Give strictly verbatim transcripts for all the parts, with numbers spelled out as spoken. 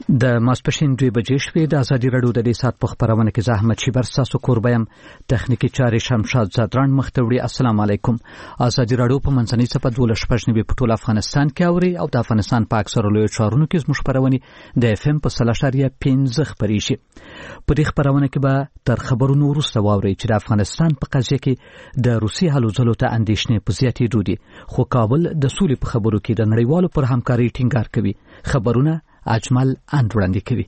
د ماسپښین دوه بجې شوې. د ازادي راډیو د دې ساعت په خبرونه کې زحمت شي بر تاسو کوربیم تخنیکی چارې شمشاد زادران مختوړي. السلام علیکم. ازادي راډیو په منځنۍ صفه دوله شپږ په ټول افغانستان کې اوري او د افغانستان په اکثره لوی ښارونو کې زموږ خبرونه د اف ام په سلاشاریا پنځه خبري شي. په دې خبرونه کې به تر خبرونو وروسته واوري چې د افغانستان په قضیه کې د روسي هلو ځلو ته اندېښنې په زیاتېدو دي، خو کابل د سولې په خبرو کې د نړیوالو پر همکارۍ ټینګار کوي. خبرونه اجمل اند وړاندې کوي.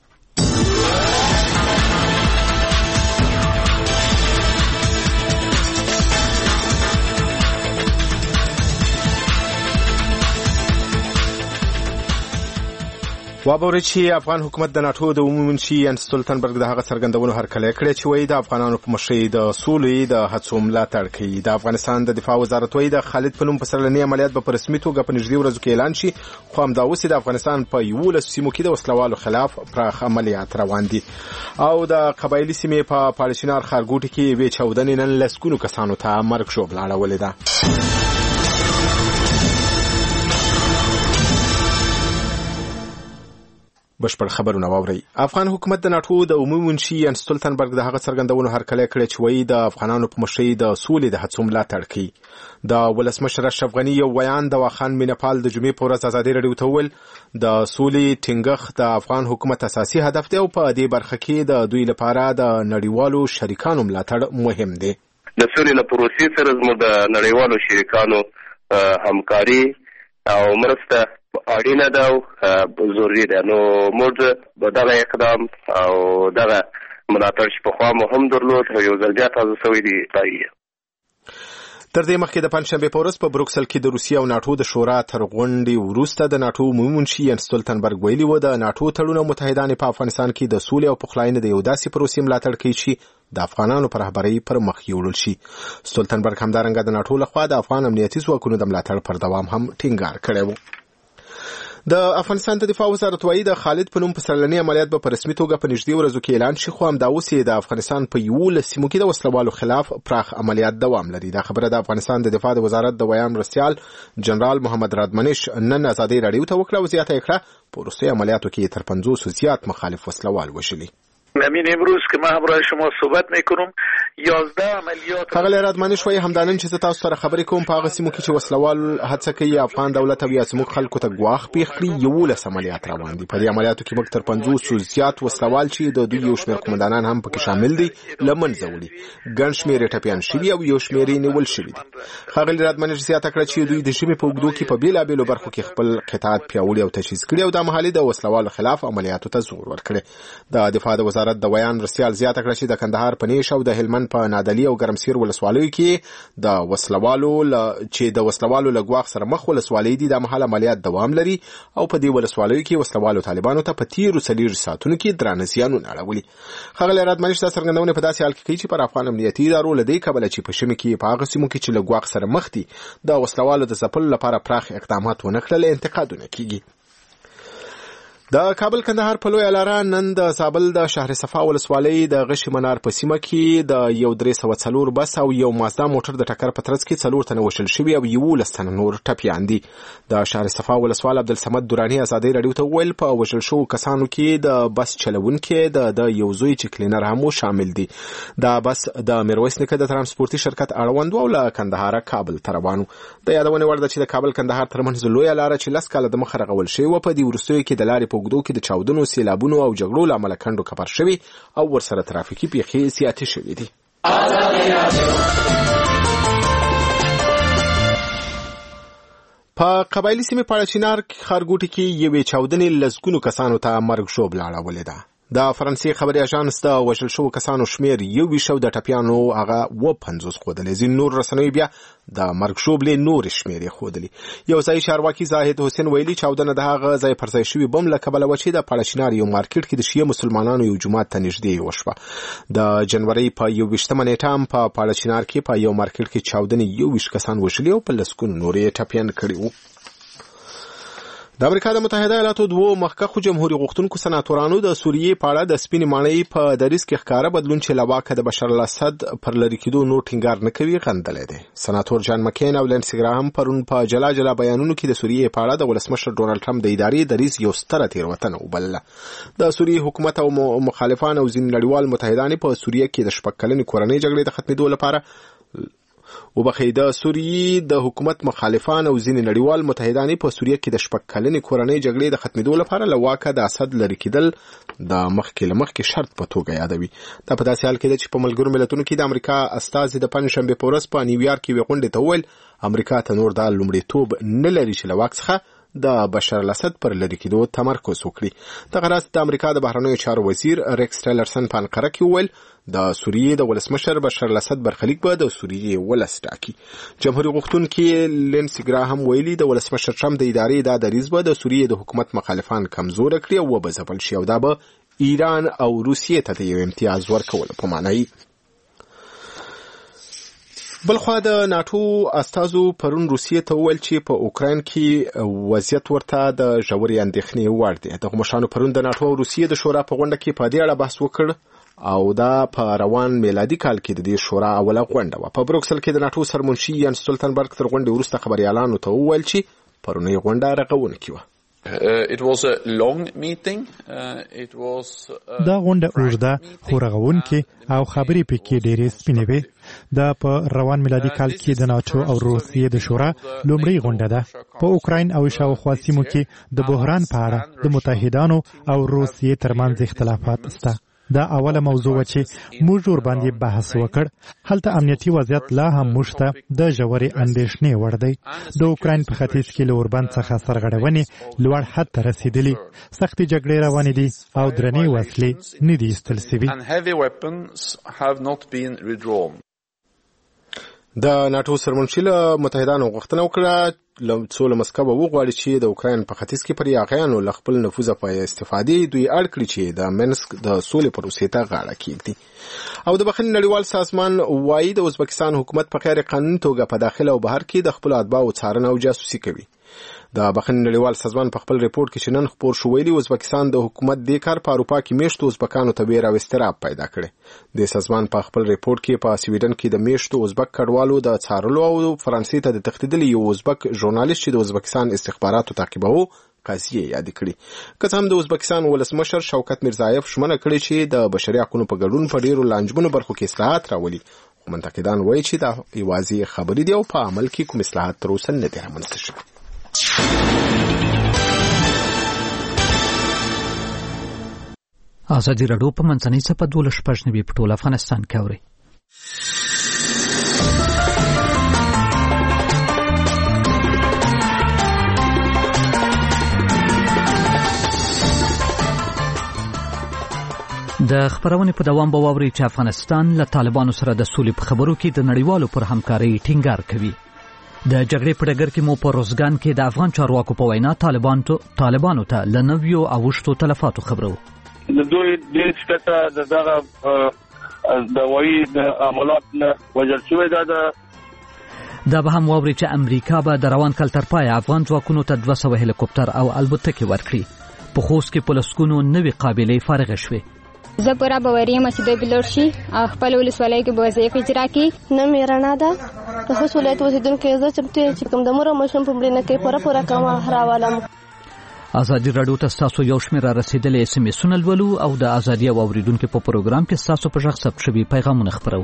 وابوري چې افغان حکومت د ناتو د عمومي منشي یانس سولتنبرګ د هغه څرګندونو هرکلی کړی چې وایي د افغانانو په مشرۍ د سولې د هڅو ملاتړ کوي. د افغانستان د دفاع وزارت وایي د خالد په نوم پسرلني عملیات به په رسمي توګه په نږدې ورځو کې اعلان شي، خو همدا اوس د افغانستان په یولسو سیمو کې د وسلوالو خلاف پراخ عملیات روان دي. او د قبایلي سیمې په پاړشینار ښارګوټي کې یوې چاودنې نن لسګونو کسانو ته مرګ ژوبله اړولې ده. بشپړ خبرونه واوري. افغان حکومت د ناتو د عمومي منشي یانس سولتنبرګ د هغه څرګندونو هرکلی کړی چې وایي د افغانانو په مشرۍ د سولې د هڅو ملاتړ کوي. د ولسمشر اشرف غني یو بیان د واخان مینپال د جمعې په ورځ ازادي راډیو ته وویل د سولې ټینګښت د افغان حکومت اساسي هدف دی او په دې برخه کې د دوی لپاره د نړیوالو شریکانو ملاتړ مهم دی. د سولې له پروسې سره زموږ د نړیوالو شریکانو همکاري او مرسته اړینه ده او ضروري ده. نو موږ دغه اقدام او دغه ملاتړ چې پخوا مو هم درلود او یو ځل بیا تازه شوی دی دایي. تر دې مخکې د پنځشنبې په ورځ په بروکسل کې د روسیې او ناتو د شورا تر غونډې وروسته د ناتو عمومي منشي یانس سولتنبرګ ویلي و د ناتو تړون او متحدان په افغانستان کې د سولې او پخلاینې د یو داسې پروسې ملاتړ کوي چې د افغانانو پر رهبرۍ پر مخ یوړل شي. سولتنبرګ همدارنګه د ناتو لخوا د افغان امنیتي ځواکونو د ملاتړ پر دوام هم ټینګار کړی و. د افغانستان د دفاع وزارت وایي د خالد په نوم پسرلني عملیات به په رسمي توګه په نږدې ورځو کې اعلان شي، خو همدا اوس یې د افغانستان په یولسو سیمو کې د وسلوالو خلاف پراخ عملیات دوام لري. دا خبره د افغانستان د دفاع وزارت د ویان مرستیال جنرال محمد رادمنش نن ازادي راډیو ته وکړه او زیاته یې کړه په وروستیو عملیاتو کې تر پنځوسو زیات مخالف وسلوال وژلي. همین امروز که من همراه شما صحبت میکنم یازده عملیات هغه رادمنش وایي همدانن چې تاسو سره خبرې کوم په هغه سیمو کې چې وسلوال هڅه کوي افغان دولت او یا زموږ خلکو ته ګواښ پیښ کړي یولس عملیات روان دي. په دې عملیاتو کې موږ تر پنځوسو زیات وسلوال چې د دوی یو شمېر قومندانان هم پکې شامل دي له منځه وړي، ګڼ شمېر یې ټپیان شوي او یو شمېر یې نیول شوي دي. ښاغلي رادمنش زیاته کړه چې دوی د ژمي په اوږدو کې په بېلابېلو برخو کې خپل قطاعت پیاوړي او تجهیز کړي او دا مهالې د وسلوالو خلاف عملیاتو ته زور ورکړي. د دفاع د وزارت د ویان مرستیال زیاته کړه چې د کندهار په نیش او د هلمند په نادعلي او ګرمسیر ولسوالیو کې د وسلوالو چې د وسلوالو له ګواښ سره مخ ولسوالۍ دي د مهال عملیات دوام لري او په دې ولسوالیو کې وسلوالو طالبانو ته په تیرو څلوېښتو ساعتونو کې درانه زیانونه اړولي. ښاغلی رادمنش دا څرګندونې په داسې حال کې کوي چې پر افغان امنیتي ادارو له دې کبله چې په ژمي کې په هغه سیمو کې چې له ګواښ سره مخ دي د وسلوالو د ځپلو لپاره پراخ اقدامات ونه کړل انتقادونه کیږي. د کابل کندهار په لویه لاره نن د زابل د شهر صفا ولسوالۍ د غشي منار په سیمه کې د یو درې سوه څلور بس او یو مازدا موټر د ټکر په ترڅ کې څلور تنه وژل شوي او یولس تنه نور ټپیان دي. د شهر صفا ولسوال عبدالصمد دراني ازادي راډیو ته وویل په وژل شوو کسانو کې د بس چلونکي د د یو زوی چې کلینر هم شامل دي. دا بس د میرویس نیکه د ترانسپورتي شرکت اړوند و او له کندهاره کابل ته روان و. د یادونې وړ ده چې د کابل کندهار ترمنځ لویه لاره چې لس کاله د مخه رغول شوې وه په دې وروستیو کې د لارې په اوږدو کې د چاودنو، سیلابونو او جګړو له امله کندو کپر شوي او ورسره ترافیکي پیښې زیاتې شوي دي. په قبایلي سیمې پاړشینار ښارګوټي کې یوې چاودنې لسګونو کسانو ته مرګ ژوبله اړولې ده. د فرانسې خبري اژانس د وژل شوو کسانو شمېر یو ویشت او د ټپیانو هغه اووه پنځوس ښودلی. ځینې نور رسنیو بیا د مرګ ژوبلې نورې شمېرې ښودلي. یو ځایي چارواکي زاهد حسین ویلي چاودنه د هغه ځای پر ځای شوي بم له کبله وه چې د پاړشینار یو مارکېټ کې د شیعه مسلمانانو یو جومات ته نږدې وشوه. د جنورۍ په یو ویشتمه نیټه هم په پاړشینار کې په یو مارکېټ کې چاودنې یو ویشت کسان وژلي او په لسګونو نور یې ټپیان کړي وو. د امریکا د متحده ایالاتو دوه مخکښو جمهوریت غوښتونکو سناتورانو د سوریې په اړه د سپینې ماڼۍ په دریځ کې ښکاره بدلون چې له واکه د بشار الاسد پر لرې کېدو نور ټینګار نه کوي غندلی دی. سناتور جان مکین او لینسي ګراهام پرون په جلا جلا بیانونو کې د سوریې په اړه د ولسمشر ډونالډ ټرمپ د ادارې دریځ یو ستره تېروتنه وبلله. د سوریې حکومت او مخالفان او ځینې نړیوال متحدان په سوریې کې د شپږ کلنې کورنۍ جګړې د ختمېدو لپاره وبخښئ د سوریې د حکومت مخالفان او ځینې نړیوال متحدان په سوریې کې د شپږ کلنې کورنۍ جګړې د ختمېدو لپاره له واکه د اسد لرې کېدل د مخکې له مخکې شرط په توګه یادوي. دا په داسې حال کې ده چې په ملګرو ملتونو کې د امریکا استازي د پنجشنبې په ورځ په نیویارک کې یوې غونډې ته وویل امریکا ته نور دا لومړیتوب نه لري چې له واک څخه د بشار الاسد پر لرې کېدو تمرکز وکړي. دغه راز د امریکا د بهرنیو چارو وزیر ریکس ټیلرسن په انقره کې وویل د سوریې د ولسمشر بشار الاسد برخلیک به د سوریې ولس ټاکي. جمهوریت غوښتونکي لینسي ګراهام ویلي د ولسمشر ټرمپ د ادارې دا دریځ به د سوریې د حکومت مخالفان کمزوره کړي او وبځول شي او دا به ایران او روسیې ته د یو امتیاز ورکولو په معنی. بلخوا د ناتو استازو پرون روسیې ته وویل چې په اوکراین کې وضعیت ورته د ژورې اندېښنې وړ دی. دغه مشرانو پرون د ناتو او روسیې د شورا په غونډه کې په دې اړه بحث وکړ او دا په روان میلادي کال کې د دې شورا اوله غونډه وه. په بروکسل کې د ناتو سرمنشي یان سټولتنبرګ تر غونډې وروسته خبریالانو ته وویل چې پرونۍ غونډه رغونکې وه. Uh, it was a long meeting. Uh, it was uh, دا غونډه اوږده خو رغونکې او خبرې پکې ډېرې سپینې وې. دا په روان میلادي کال کې د ناتو او روسیې د شورا لومړۍ غونډه ده. په اوکراین او شاوخوا سیمو کې د بحران په اړه د متحدانو او روسیې ترمنځ اختلافات شته. دا اوله موضوع و چې موږ ور باندې بحث وکړ. هلته امنیتي وضعیت لا هم موږ ته د ژورې اندېښنې وړ دی. د اوکراین په ختیځ کې له اوربند څخه سرغړونې لوړ حد ته رسېدلي. سختې جګړې روانې دي او درنې وسلې نه دي ایستل سوي. د ناتو سرمنشي له متحدانو غوښتنه وکړه څو له مسکو وغواړي چې د اوکراین په ختیځ کې پر یاغیانو له خپل نفوذه په استفادې دوی اړ کړي چې د منسک د سولې پروسې ته غاړه کېږدي. او د بخښنې نړیوال سازمان وایي د ازبکستان حکومت په غیر قانوني توګه په داخل او بهر کې د خپلو اتباعو څارنه او جاسوسي کوي. د بخښنې نړیوال سازمان په خپل ریپورت کې چې نن خپور شو ویلي ازبکستان د حکومت دې کار په اروپا کې میشتو ازبکانو ته ویره او اضطراب پیدا کړي. د سازمان په خپل ریپورت کې په سویډن کې د میشتو ازبک کډوالو د څارلو او فرانسې ته د تښتېدلي یو ازبک ژورنالیست چې د ازبکستان استخباراتو تعقیباوه قضیه یاد کړي. که څه هم د ازبکستان ولسمشر شوکت میرزایف ژمنه کړې چې د بشري حقوقو په ګډون په ډیرو لانجمنو برخو کې اصلاحات راولي. خو منتقدان وایي چې دا یوازې خبرې دي او په عمل کې کوم اصلاحات تر اوسه نه دي رامنځته شوي. ازادي راډیو په منځنۍ څپه دولس شپږ نوي په ټول افغانستان کې اوري. د خبرونې په دوام به واوري چې افغانستان له طالبانو سره د سولې په خبرو کې د نړیوالو پر همکارۍ ټینګار کوي. د جګړې په ډګر کې مو په روزګان کې د افغان چارواکو په وینا طالبانو طالبانو ته له نویو اوښتو تلفاتو خبرو. د دوی د سکته دغه د وایي د عملات نه وجل شوی دا دا به هم واوري چې امریکا به د روان کال تر پایه افغان ځواکونو ته دوه سوه هلیکوپټر او الوتکې ورکړي. په خوست کې په لسګونو نوې قابلې فارغه شوې. زه پوره باوري یم چې دوی به لوړ شي او خپل ولسوالۍ کې به وظایف اجرا کړي. نه مې رڼا ده د خوست ولایت اوسېدونکی زه چمتو یم چې کوم د مور او ماشوم په مړینه کې پوره پوره کوم راولم. ازادي راډیو ته ستاسو یو شمېر را رسېدلې اس ام اسونه لولو او د ازادي او اوریدونکو په پروګرام کې ستاسو په غږ ثبت شوي پیغامونه خپرو.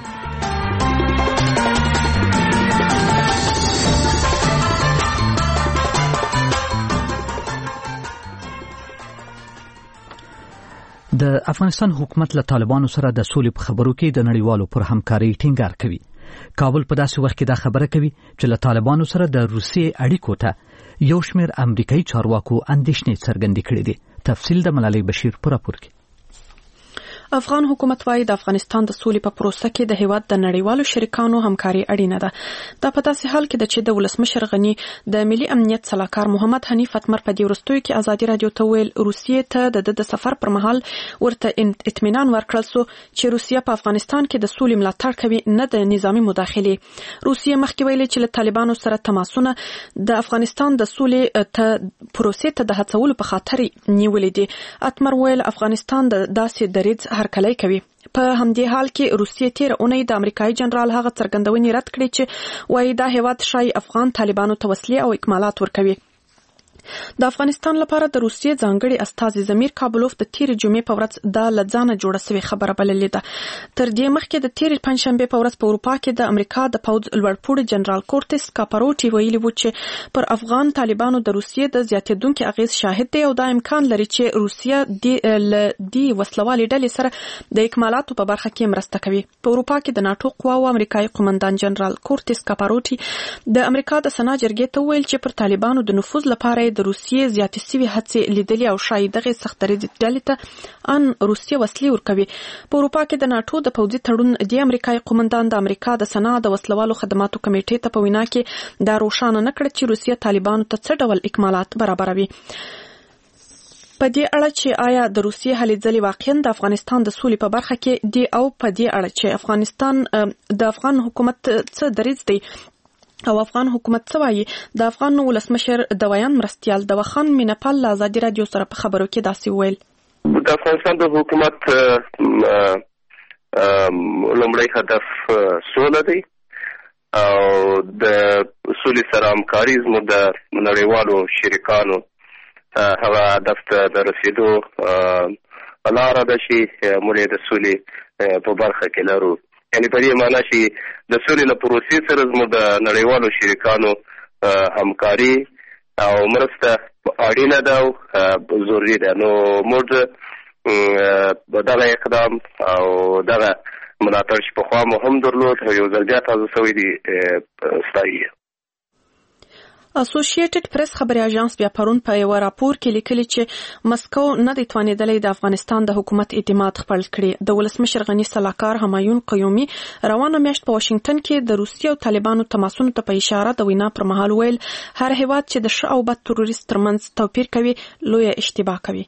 د افغانستان حکومت له طالبانو سره د سولې په خبرو کې د نړیوالو پر همکارۍ ټینګار کوي. کابل په داسې وخت کې دا خبره کوي چې له طالبانو سره د روسیې اړیکو ته یو شمېر امریکایي چارواکو اندېښنې څرګندې کړې دي. تفصیل د ملالۍ بشیر په راپور کې. افغان حکومت وايي د افغانستان د سولې په پروسه کې د هیواد د نړیوالو شریکانو همکاري اړینه ده. دا په داسې حال کې ده چې د ولسمشر غني د ملي امنیت سلاکار محمد حنیف اتمر په دې وروستیو کې ازادي راډیو ته ویل روسیې ته د د سفر پر مهال ورته اطمینان ورکړل سو چې روسیه په افغانستان کې د سولې ملاتړ کوي نه د نظامی مداخله. روسیه مخکې ویلي چې له طالبانو سره تماسونه د افغانستان د سولې ته پروسې ته د هڅولو په خاطر نیولې دي. اتمر ویل افغانستان د داسې دریځ هرکلی کوي. په همدې حال کې روسیې تیر اونۍ د امریکایي جنرال هغه څرګندونې رد کړې چې وايي دا هیواد شای افغان طالبانو ته وسلې او اکمالات ورکوي. د افغانستان لپاره د روسیې ځانګړي استازي زمیر کابلوف د تیر جمعې په ورځ د لځانه جوړه سوي خبره بللې ده. تر دې مخکې د تیر پنځشنبه په ورځ په اروپا کې د امریکا د پوځ لوړپوړي جنرال کورټس کاپاروټي ویلي و چې پر افغان طالبانو د روسیې د زیاتېدونکو اغیز شاهد دی او دا امکان لري چې روسیه د دې وسلوالې ډلې سره د اکمالاتو په برخه کې مرسته کوي. په اروپا کې د ناتو قواو امریکایي قومندان جنرال کورټس کاپاروټي د امریکا د سنا جرګې ته ویل چې پر طالبانو د نفوذ لپاره د روسیې زیاتې سوي هڅې لیدلې او شاید دغه سخت دریځ ډلې ته ان روسیه وسلې ورکوي. په اروپا کې د ناتو د پوځي تړون د امریکایي قومندان د امریکا د سنا د وسلوالو خدماتو کمیټې ته په وینا کې دا روښانه نه کړ چې روسیه طالبانو ته څه ډول اکمالات برابروي. په دې اړه چې آیا د روسیې هلې ځلې واقعا د افغانستان د سولې په برخه کې دی او په دې اړه چې افغانستان د افغان حکومت څه دریځ دی او افغان حکومت څه وایي، د افغان ولسمشر د ویان مرستیال د وخان مینپال له ازادي راډیو سره په خبرو کې داسې ویل. د افغانستان د حکومت لومړی هدف سوله دی او د سولې سره همکاري زموږ د نړیوالو شریکانو هغه هدف ته د رسیدو لاره ده چې موږ د سولې په برخه کې لرو. یعنی په دې معنا چې د سولې له پروسې سره زموږ د نړیوالو شریکانو همکاري او مرسته اړینه ده او ضروري ده. نو موږ دغه اقدام او دغه ملاتړ چې پخوا مو هم درلود او یو ځل بیا تازه شوی دی ستایي. اسوسییټډ پریس خبري اژانس بیا پرون په یو راپور کې لیکلي چې مسکو نه دی توانیدلې د افغانستان د حکومت اعتماد خپل کړي. د ولسمشر غني سلاکار همایون قیومي روانه میاشت په واشنگټن کې د روسیې او طالبانو تماسونو ته په اشاره د وینا پر مهال ویل هر هیواد چې د ش او بد تروریست ترمنځ توپیر کوي لوی اشتباه کوي.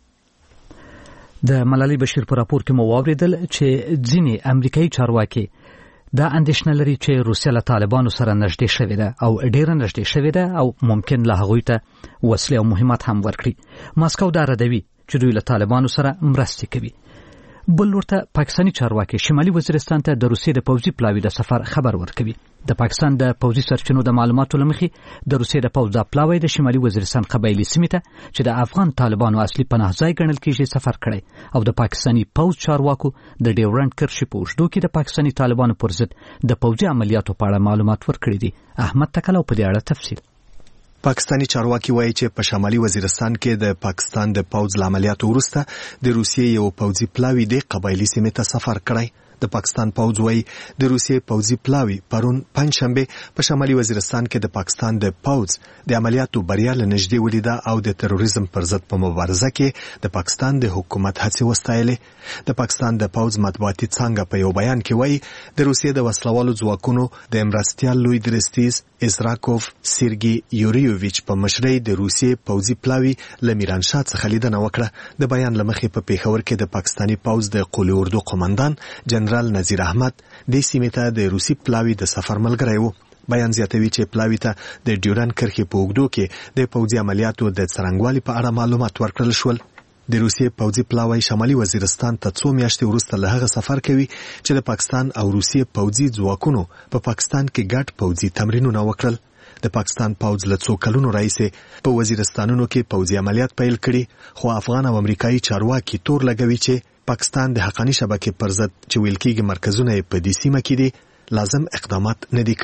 د ملالۍ بشیر په راپور کې مو واوریدل چې ځینې امریکایي چارواکي دا اندېښنه لري چې روسیه له طالبانو سره نږدې شوې ده او ډېره نږدې شوې ده او ممکن له هغوی ته وسلې او مهمات هم ورکړي. ماسکو دا ردوي چې دوی له طالبانو سره مرستې کوي. بل ورته پاکستاني چارواکي شمالي وزیرستان ته د روسیې د پوځي پلاوي د سفر خبر ورکوي. د پاکستان د پوځي سرچینو د معلوماتو لمخې د روسیې د پوځ د پلاوي د شمالي وزیرستان قبایلي سیمې ته چې د افغان طالبانو اصلي پناه ځای ګڼل کېږي سفر کړی او د پاکستاني پوځ چارواکو د ډیورنډ کرښې په اوږدو کې د پاکستاني طالبانو پر ضد د پوځي عملیاتو په اړه معلومات ورکړي دي. احمد تکلو په دې اړه تفصیل. پاکستانی چارواکي وایي چې په شمالي وزیرستان کې د پاکستان د پوځ له عملیاتو وروسته د روسیې یو پوځي پلاوي د قبایلي سیمې ته سفر کړی. د پاکستان پوځ وایي د روسیې پوځي پلاوي پرون پنځشنبه په شمالي وزیرستان کې د پاکستان د پوځ د عملیاتو بریا له نږدې ولیده او د تروریزم پر ضد په مبارزه کې د پاکستان د حکومت هڅې وستایلې. د پاکستان د پوځ مطبوعاتي څانګه په یو بیان کې وایي د روسیې د وسلوالو ځواکونو د مرستیال لوی درستیز ازراکوف سیرګي یوریوویچ په مشرۍ د روسیې پوځي پلاوي له میرانشاه څخه لیدنه وکړه. د بیان له مخې په پیښور کې د پاکستاني پوځ د قولي اردو قومندان جنرال نذیر احمد د سیمې ته د روسي پلاوي د سفر ملګری و. بیان زیاتوي چې پلاوي ته د ډیورنډ کرښې په اوږدو کې د پوځي عملیاتو د څرنګوالي په اړه معلومات ورکړل شول. د روسیې پوځي پلاوی شمالي وزیرستان ته څو میاشتې وروسته له هغه سفر کوي چې د پاکستان او روسیې پوځي ځواکونو په پاکستان کې ګډ پوځي تمرینونه وکړل. د پاکستان پوځ له څو کلونو راهیسې په وزیرستانونو کې پوځي عملیات پیل کړي، خو افغان او امریکایي چارواکي تور لګوي چې پاکستان د حقاني شبکې پر ضد چې ویل کېږي مرکزونه یې په دې سیمه کې دي لازم اقدامات نه دي کړي.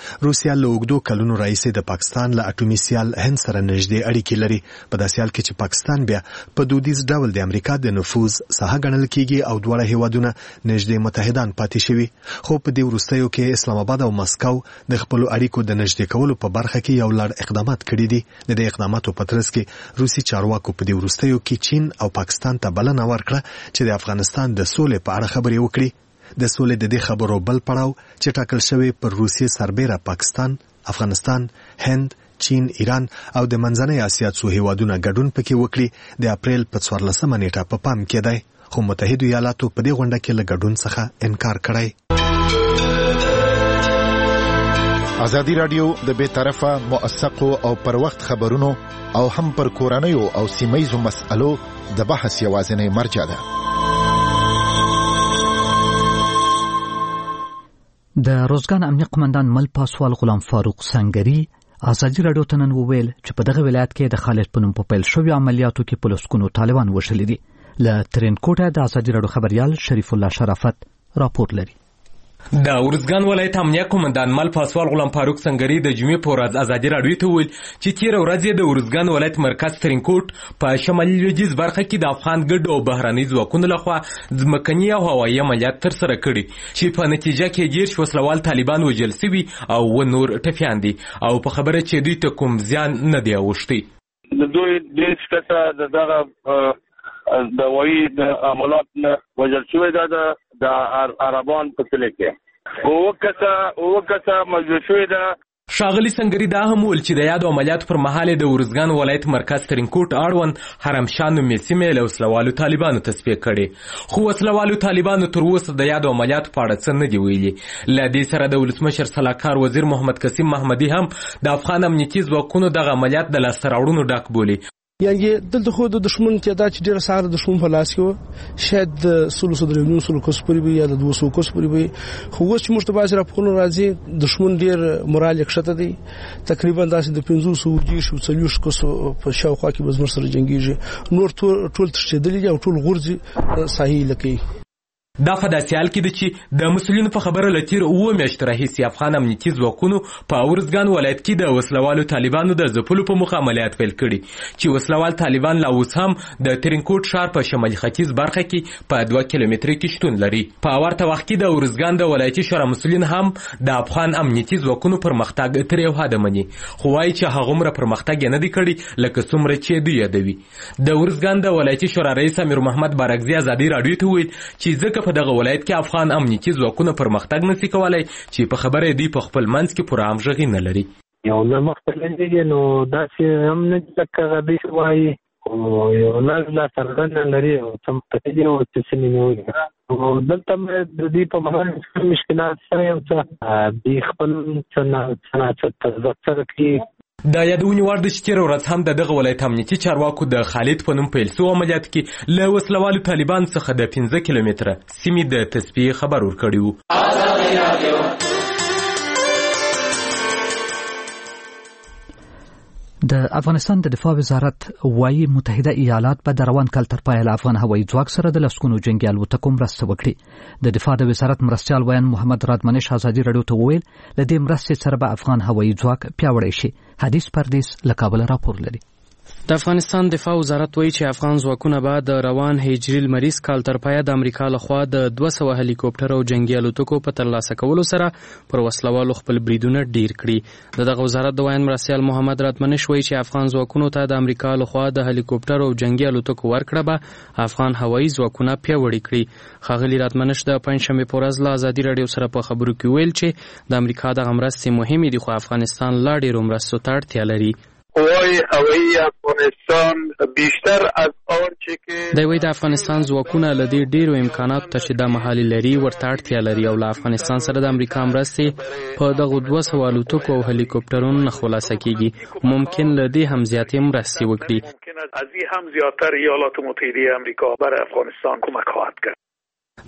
روسیا له اوږدو کلونو راهیسې د پاکستان له اټومي سیال هند سره نږدې اړیکې لري. په داسې حال کې چې پاکستان بیا په دودیز ډول د امریکا د نفوذ ساحه ګڼل کیږي او دواړه هیوادونه نږدې متحدان پاتې شوي. خو په دې وروستیو کې اسلام آباد او مسکو د خپلو اړیکو د نږدې کولو په برخه کې یو لړ اقدامات کړي دي. د دې اقداماتو په ترڅ کې روسي چارواکو په دې وروستیو کې چین او پاکستان ته بلنه ورکړه چې د افغانستان د سولې په اړه خبرې وکړي. د سولې د دې خبرو بل پړاو چې ټاکل شوی پر روسیې سربېره پاکستان، افغانستان، هند، چین، ایران او د منځنۍ اسیا څو هیوادونه ګډون پکې وکړي د اپریل په څوارلسمه نیټه په پام کې دی. خو متحده ایالاتو په دې غونډه کې له ګډون څخه انکار کړی. ازادي راډیو د بې طرفه موثقو او پر وخت خبرونو او هم پر کورنیو او سیمهیزو مسألو د بحث یوازینی مرجع ده. د روزګان امنیه قومندان مل پاسوال غلام فاروق سنگری ازادي راډیو ته نن وویل چې په دغه ولایت کې د خالد په نوم په پیل شوی عملیاتو کې په لسګونو طالبان وژلي دي. له ترینکوټه د ازادي راډیو خبريال شریف الله شرافت راپور لري. د ورزګان ولایت امنیه قومندان مل پاسوال غلام فاروق سنگری د جمعې په ورځ ازادي راډیو ته وویل چې تېره ورځ د ورزګان ولایت مرکز ترینکوټ په شمالي لویدیځ برخه کې د افغان ګډ او بهرني ځواکونو لخوا ځمکني او هوایي عملیات ترسره کړي چې په نتیجه کې دېرش وسلوال طالبان وژل سوي او و نور ټپیان دي او په خبره چې دوی ته کوم زیان نه دی اوښتی. د دوی دېرش کسه د دغه د وایي د عملات نه وژل شوي ده د عربان په کلي کې اوه کسه اوه کسه مجبور شوي ده. ښاغلي سنگری دا هم وویل چې د یادو عملیاتو پر مهال د ورزګان ولایت مرکز ترینکوټ اړوند حرمشاه نومې سیمې له وسلوالو طالبانو تصفیه کړې، خو وسلوالو طالبانو تر اوسه د یادو عملیاتو په اړه څه نه دي ویلي. له دې سره د ولسمشر سلاکار وزیر محمد قاسم محمدي هم د افغان امنیتي ځواکونو دغه عملیات د لاسته راوړنو ډک بولي. یعنی دلته خو د دشمن تعداد چې ډېر ساره دشمن په لاس کې شاید د سلو سو درې سلو کس پورې وي یا د دوه سو کس پورې وي، خو اوس چې موږ ته بعضې راپورونه راځي دشمن ډېر مورال یې کښته دی. تقریبا داسې د پنځوسو جیش او څلوېښت کسو په شاوخوا کې به زموږ سره جنګېږي، نور ټول تښتېدلي دي او ټول غورځي ساحې لکوي. دا په داسې حال کې ده چې د مسؤلینو په خبره له تېرو اووه میاشتو راهیسې افغان امنیتي ځواکونو په ورزګان ولایت کې د وسلوالو طالبانو د ځپلو په موخه عملیات پیل کړي چې وسلوال طالبان لا اوس هم د ترینکوټ ښار په شمالي ختیځ برخه کې په دوه کیلومترۍ کې شتون لري. په ورته وخت کې د ورزګان د ولایتي شورا مسؤلین هم د افغان امنیتي ځواکونو پرمختګ تر یو حده مني، خو وایي چې هغومره پرمختګ یې نه دی کړی لکه څومره چې دوی یادوي. د ورزګان د ولایتي شورا رئیس امیر محمد بارکزي ازادي راډیو ته وویل چې ځکه په دغه ولایت کې افغان امنیتي ځواکونه پرمختګ نشي کولای چې په خبره دوی په خپل منځ کې پوره همغږي نه لري. یو نه مختلف دي نو داسې هم نه لکه دوی وایي او یو نه لا څرګنده لري او څه مختلف او څه نه وي. او دلته د دې په مهال مشکلات سره یو څه دوی خپل صنعت تر کې دا یادونې وړ ده چې تېره ورځ هم د دغه ولایت امنیتي چارواکو د خالد په نوم پیل سوي عملیات کې له وسلوالو طالبان څخه د پنځه کیلومتره سیمې د تصفیې خبر ورکړی و. د افغانستان د دفاع وزارت وايي متحده ایالات به د روان کال تر پایه له افغان هوایي ځواک سره د لسګونو جنګي الوتکو مرسته وکړي. د دفاع د وزارت مرستیال ویان محمد رادمنش ازادي راډیو ته وویل له دې مرستې سره به افغان هوایي ځواک پیاوړی شي. حدیث پردیس له کابل راپور لري. د افغانستان دفاع وزارت وایي چې افغان ځواکونه به د روان هجري لمریز کال تر پایه د امریکا لخوا د دوه سوه هلیکوپټر او جنګي الوتکو په ترلاسه کولو سره پر وسلوالو خپل بریدونه ډیر کړي. د دغه وزارت د ویان مرستیال محمد راتمنش وایي چې افغان ځواکونو ته د امریکا لخوا د هلیکوپټر او جنګي الوتکو ورکړه به افغان هوایي ځواکونه پیاوړي کړي. ښاغلي راتمنش د پنجشنبې په ورځ له ازادي راډیو سره په خبرو کې ویل چې د امریکا دغه مرستې مهمې دي خو افغانستان لا ډېرو مرستو ته اړتیا لري. قوای هوایی افغانستان بیشتر از آنچه که د وی د افغانستان ځواکونه له دې ډیرو امکاناتو ته چې د محلي لري ورته اړتیا لري او له افغانستان سره د امریکا مرستې په دغه دوه سوه الوتکو او هلیکوپټرونو نه خلاصه کیږي. ممکن له دې هم زیاتې مرستې وکړي. از این هم زیاتر ایالات متحده آمریکا برای افغانستان کمک خواهد کرد.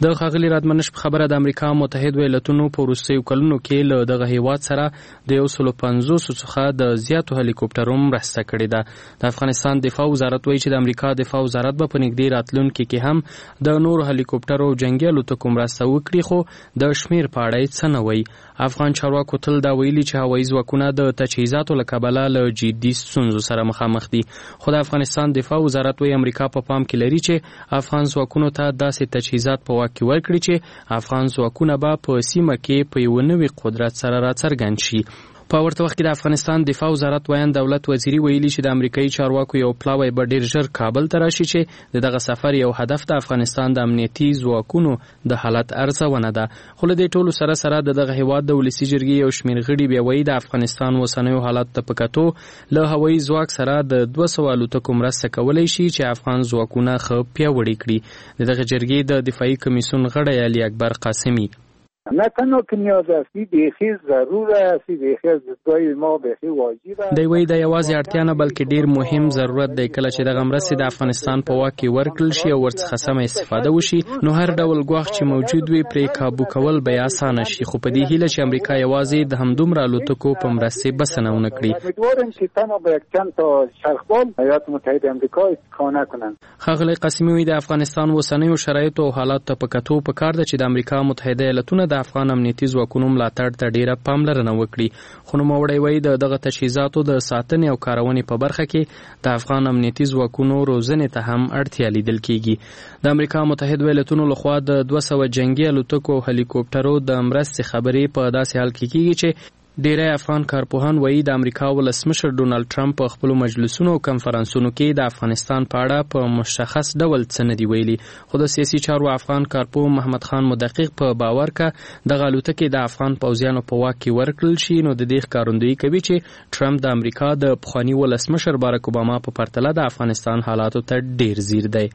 د ښاغلي رادمنش په خبره د امریکا متحد ایالاتونو په وروستیو کلونو کې له دغه هیواد سره د یو سل پنځوس څخه د زیاتو هلیکوپټرو مرسته کړې ده. د افغانستان دفاع وزارت وایي چې د امریکا دفاع وزارت به په نږدې راتلونکي کې هم د نورو هلیکوپټرو او جنګي الوتکو مرسته وکړي، خو د شمیر په اړه څه نه وایي. افغان چارواکو تل دا ویلي چې هوایي ځواکونه د تجهیزاتو له کبله له جدي ستونزو سره مخامخ دي، خو د افغانستان دفاع وزارت وایي امریکا په پام کې لري چې افغان ځواکونو ته داسې تجهیزات په واک کې ورکړي چې افغان ځواکونه به په سیمه کې په یو نوي قدرت سره راڅرګند شي. په ورته وخت کې د افغانستان دفاع وزارت وایي دولت وزیري ویلي چې د امریکایي چارواکو یو پلاوی به ډیر ژر کابل ته راشي چې د دغه سفر یو هدف د افغانستان د امنیتي ځواکونو د حالت ارزونه ده. خو له دې ټولو سره سره د دغه هیواد د ولسي جرګې یو شمېر غړي بیا وایي د افغانستان اوسنیو حالات ته په کتو له هوایي ځواک سره د دوه سوه الوتکو مرسته کولی شي چې افغان ځواکونه ښه پیاوړي کړي. د دغه جرګې د دفاعي کمیسیون غړی علي اکبر قاسمي نه تنها که نیاز هستی بیخی ضروره هستی بیخی از دیدگاه ما بیخی واجبه. دی وایي د یوازې اړتیا نه بلکې ډیر مهم ضرورت دی کله چې دغه مرستې د افغانستان په واک کې ورکړل شي او ورڅخه سمه استفاده وشي نو هر ډول ګواښ چې موجود وي پرې کابو کول به اسانه شي، خو په دې هیله چې امریکا یوازې د همدومره الوتکو په مرستې بسنه ونه کړي. امیدوارم چې تنها با یک چند تا چرخبال ایالات متحده امریکا استفاده کنند. ښاغلی قاسمي وایي د افغانستان اوسنیو شرایطو او حالات ته په کتو پکار ده چې د امریکا متحده ایالاتونه د افغان امنیتي ځواکونو ملاتړ ته ډیره پاملرنه وکړي، خو نوموړی وایي د دغه تجهیزاتو د ساتنې او کارونې په برخه کې د افغان امنیتي ځواکونو روزنې ته هم اړتیا لیدل کیږي. د امریکا متحد ایالاتونو لخوا د دوه سوه جنګي الوتکو او هلیکوپټرو د مرستې خبرې په داسې حال کې کیږي چې ډیری افغان کارپوهان وایي د امریکا ولسمشر ډونالد ټرمپ په خپلو مجلسونو او کنفرانسونو کې د افغانستان په اړه په مشخص ډول څه نه دي ویلي، خو د سیاسي چارو افغان کارپوه محمد خان مدقق په باور که دغه الوتکې د افغان پوځیانو په واک کې ورکړل شي نو د دې ښکارندویي کوي چې ټرمپ د امریکا د پخواني ولسمشر باراک اوباما په پرتله د افغانستان حالاتو ته ډیر ځیر دی.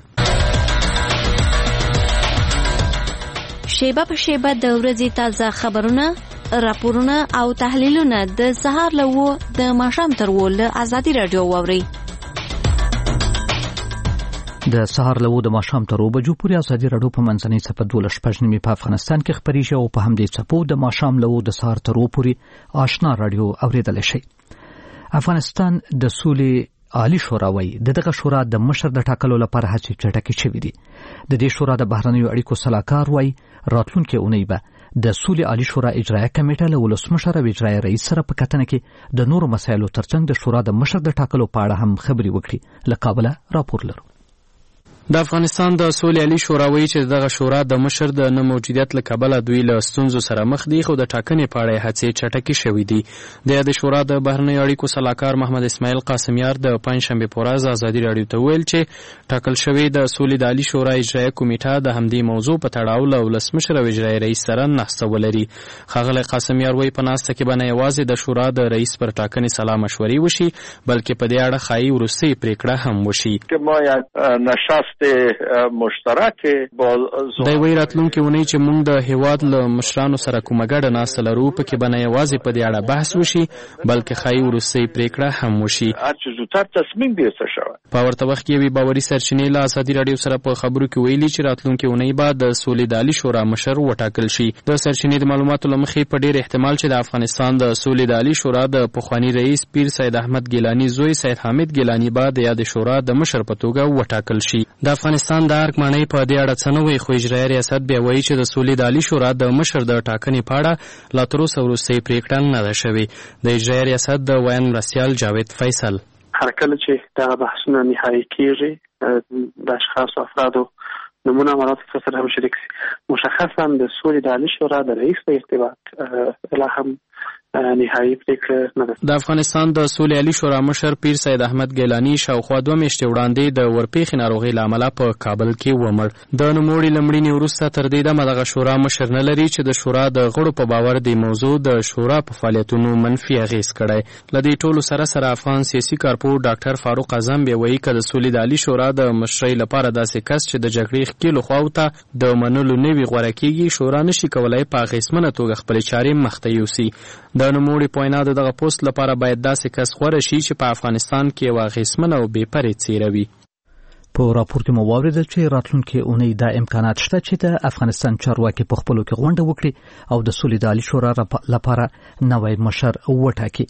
شیبه په شیبه د ورځې تازه خبرونه، راپورونه او تحلیلونه د سهار له و د ماښام تر و له ازادي راډیو واورئ. د سهار له و د ماښام تر و بجو پورې ازادي راډیو په منځنۍ څپه دولس شپږ نیمې په افغانستان کې خپرېږي او په همدې څپو د ماښام له و د سهار تر و پورې آشنا راډیو اورېدلی شئ. افغانستان د سولې عالی شورا وایي د دغه شورا د مشر د ټاکلو لپاره هڅې چټکې شوې دي. د دې شورا د بهرنیو اړیکو سلاکار وایي راتلونکې اونۍ به د سولې عالی شورا اجرایه کمیټه له ولسمشر او اجرایه رئیس سره په کتنه کې د نورو مسایلو ترڅنګ د شورا د مشر د ټاکلو په اړه هم خبرې وکړي. له کابله راپور لرو. د افغانستان د سولې عالی شورا وایي چې دغه شورا د مشر د نه موجودیت له کبله دوی له ستونزو سره مخ دي، خو د ټاکنې په اړه هڅې چټکې شوې دي. د یادې شورا د بهرنیو اړیکو سلاکار محمد اسماعیل قاسمیار د پنجشنبې په ورځ ازادي راډیو ته ویل چې ټاکل شوې د سولې د عالی شورا اجرایه کمیټه د همدې موضوع په تړاو له ولسمشر او اجرایه رئیس سره ناسته ولري. ښاغلی قاسمیار وایي په ناسته کې به نه یوازې د شورا د رئیس پر ټاکنې سلا مشورې وشي بلکې په دې اړه ښایي وروستۍ پریکړه هم وشي. مشترک با دی وی راتلونکي ونی چې موږ د هیواد له مشرانو سره کومه ګډه ناسته لرو پکې به نه یوازې په دې اړه بحث وشي بلکې ښایي وروستۍ پریکړه هم وشي. هر څه زودتر تصمیم بیرته شوی. په ورته وخت کې یوې باوري سرچینې له ازادي راډیو سره په خبرو کې ویلي چې راتلونکي ونی به د سولې د عالی شورا مشر وټاکل شي. د سرچینې د معلوماتو له مخې په ډېر احتمال چې د افغانستان د سولې د عالی شورا د پخوانی رئیس پیر سید احمد ګیلاني زوی سید حامد ګیلاني به د یاد شورا د مشر په توګه وټاکل شي. د افغانستان د ارګ معنی په دې اړه څه نه وایي، خو اجرایه ریاست بیا وایي چې د سولې د عالی شورا د مشر د ټاکنې په اړه لا تر اوسه وروستۍ پریکړه نه ده شوې. د اجرایه ریاست د ویان مرستیال جاوید فیصل هر کله چې دغه بحثونه نهایي کېږي د اشخاصو افرادو نمونه مراتب سره هم شریک شي. مشخصا د سولې د عالی شورا د رئیس په ارتباط لا هم نهایي پریکړه نه ده. د افغانستان د سولې عالی شورا مشر پیر سید احمد ګیلاني شاوخوا دوه میاشتې وړاندې د ورپېښې ناروغۍ له امله په کابل کې ومړ. د نوموړي له مړینې وروسته تر دې دمه دغه شورا مشر نه لري چې د شورا د غړو په باور د موضوع د شورا په فعالیتونو منفي اغېز کړی. له دې ټولو سره سره افغان سیاسي کارپوه ډاکټر فاروق اعظم بیا وایي که د سولې د عالی شورا د مشرۍ لپاره داسې کس چې د جګړې ښکېلو خواو ته د منلو نه وي غوره کېږي شورا نشي کولی په اغېزمنه توګه خپلې چارې مخته یوسي. د نوموړي په وینا د دغه پوسټ لپاره باید داسې کس غوره شي چې په افغانستان کې یو اغېزمنه او بې پرې څېره وي. په راپور کې مو واوریدل چې راتلونکي اونۍ دا امکانات شته چې د افغانستان چارواکي په خپلو کې غونډه وکړي او د سولې د عالي شورا لپاره نوی مشر وټاکي.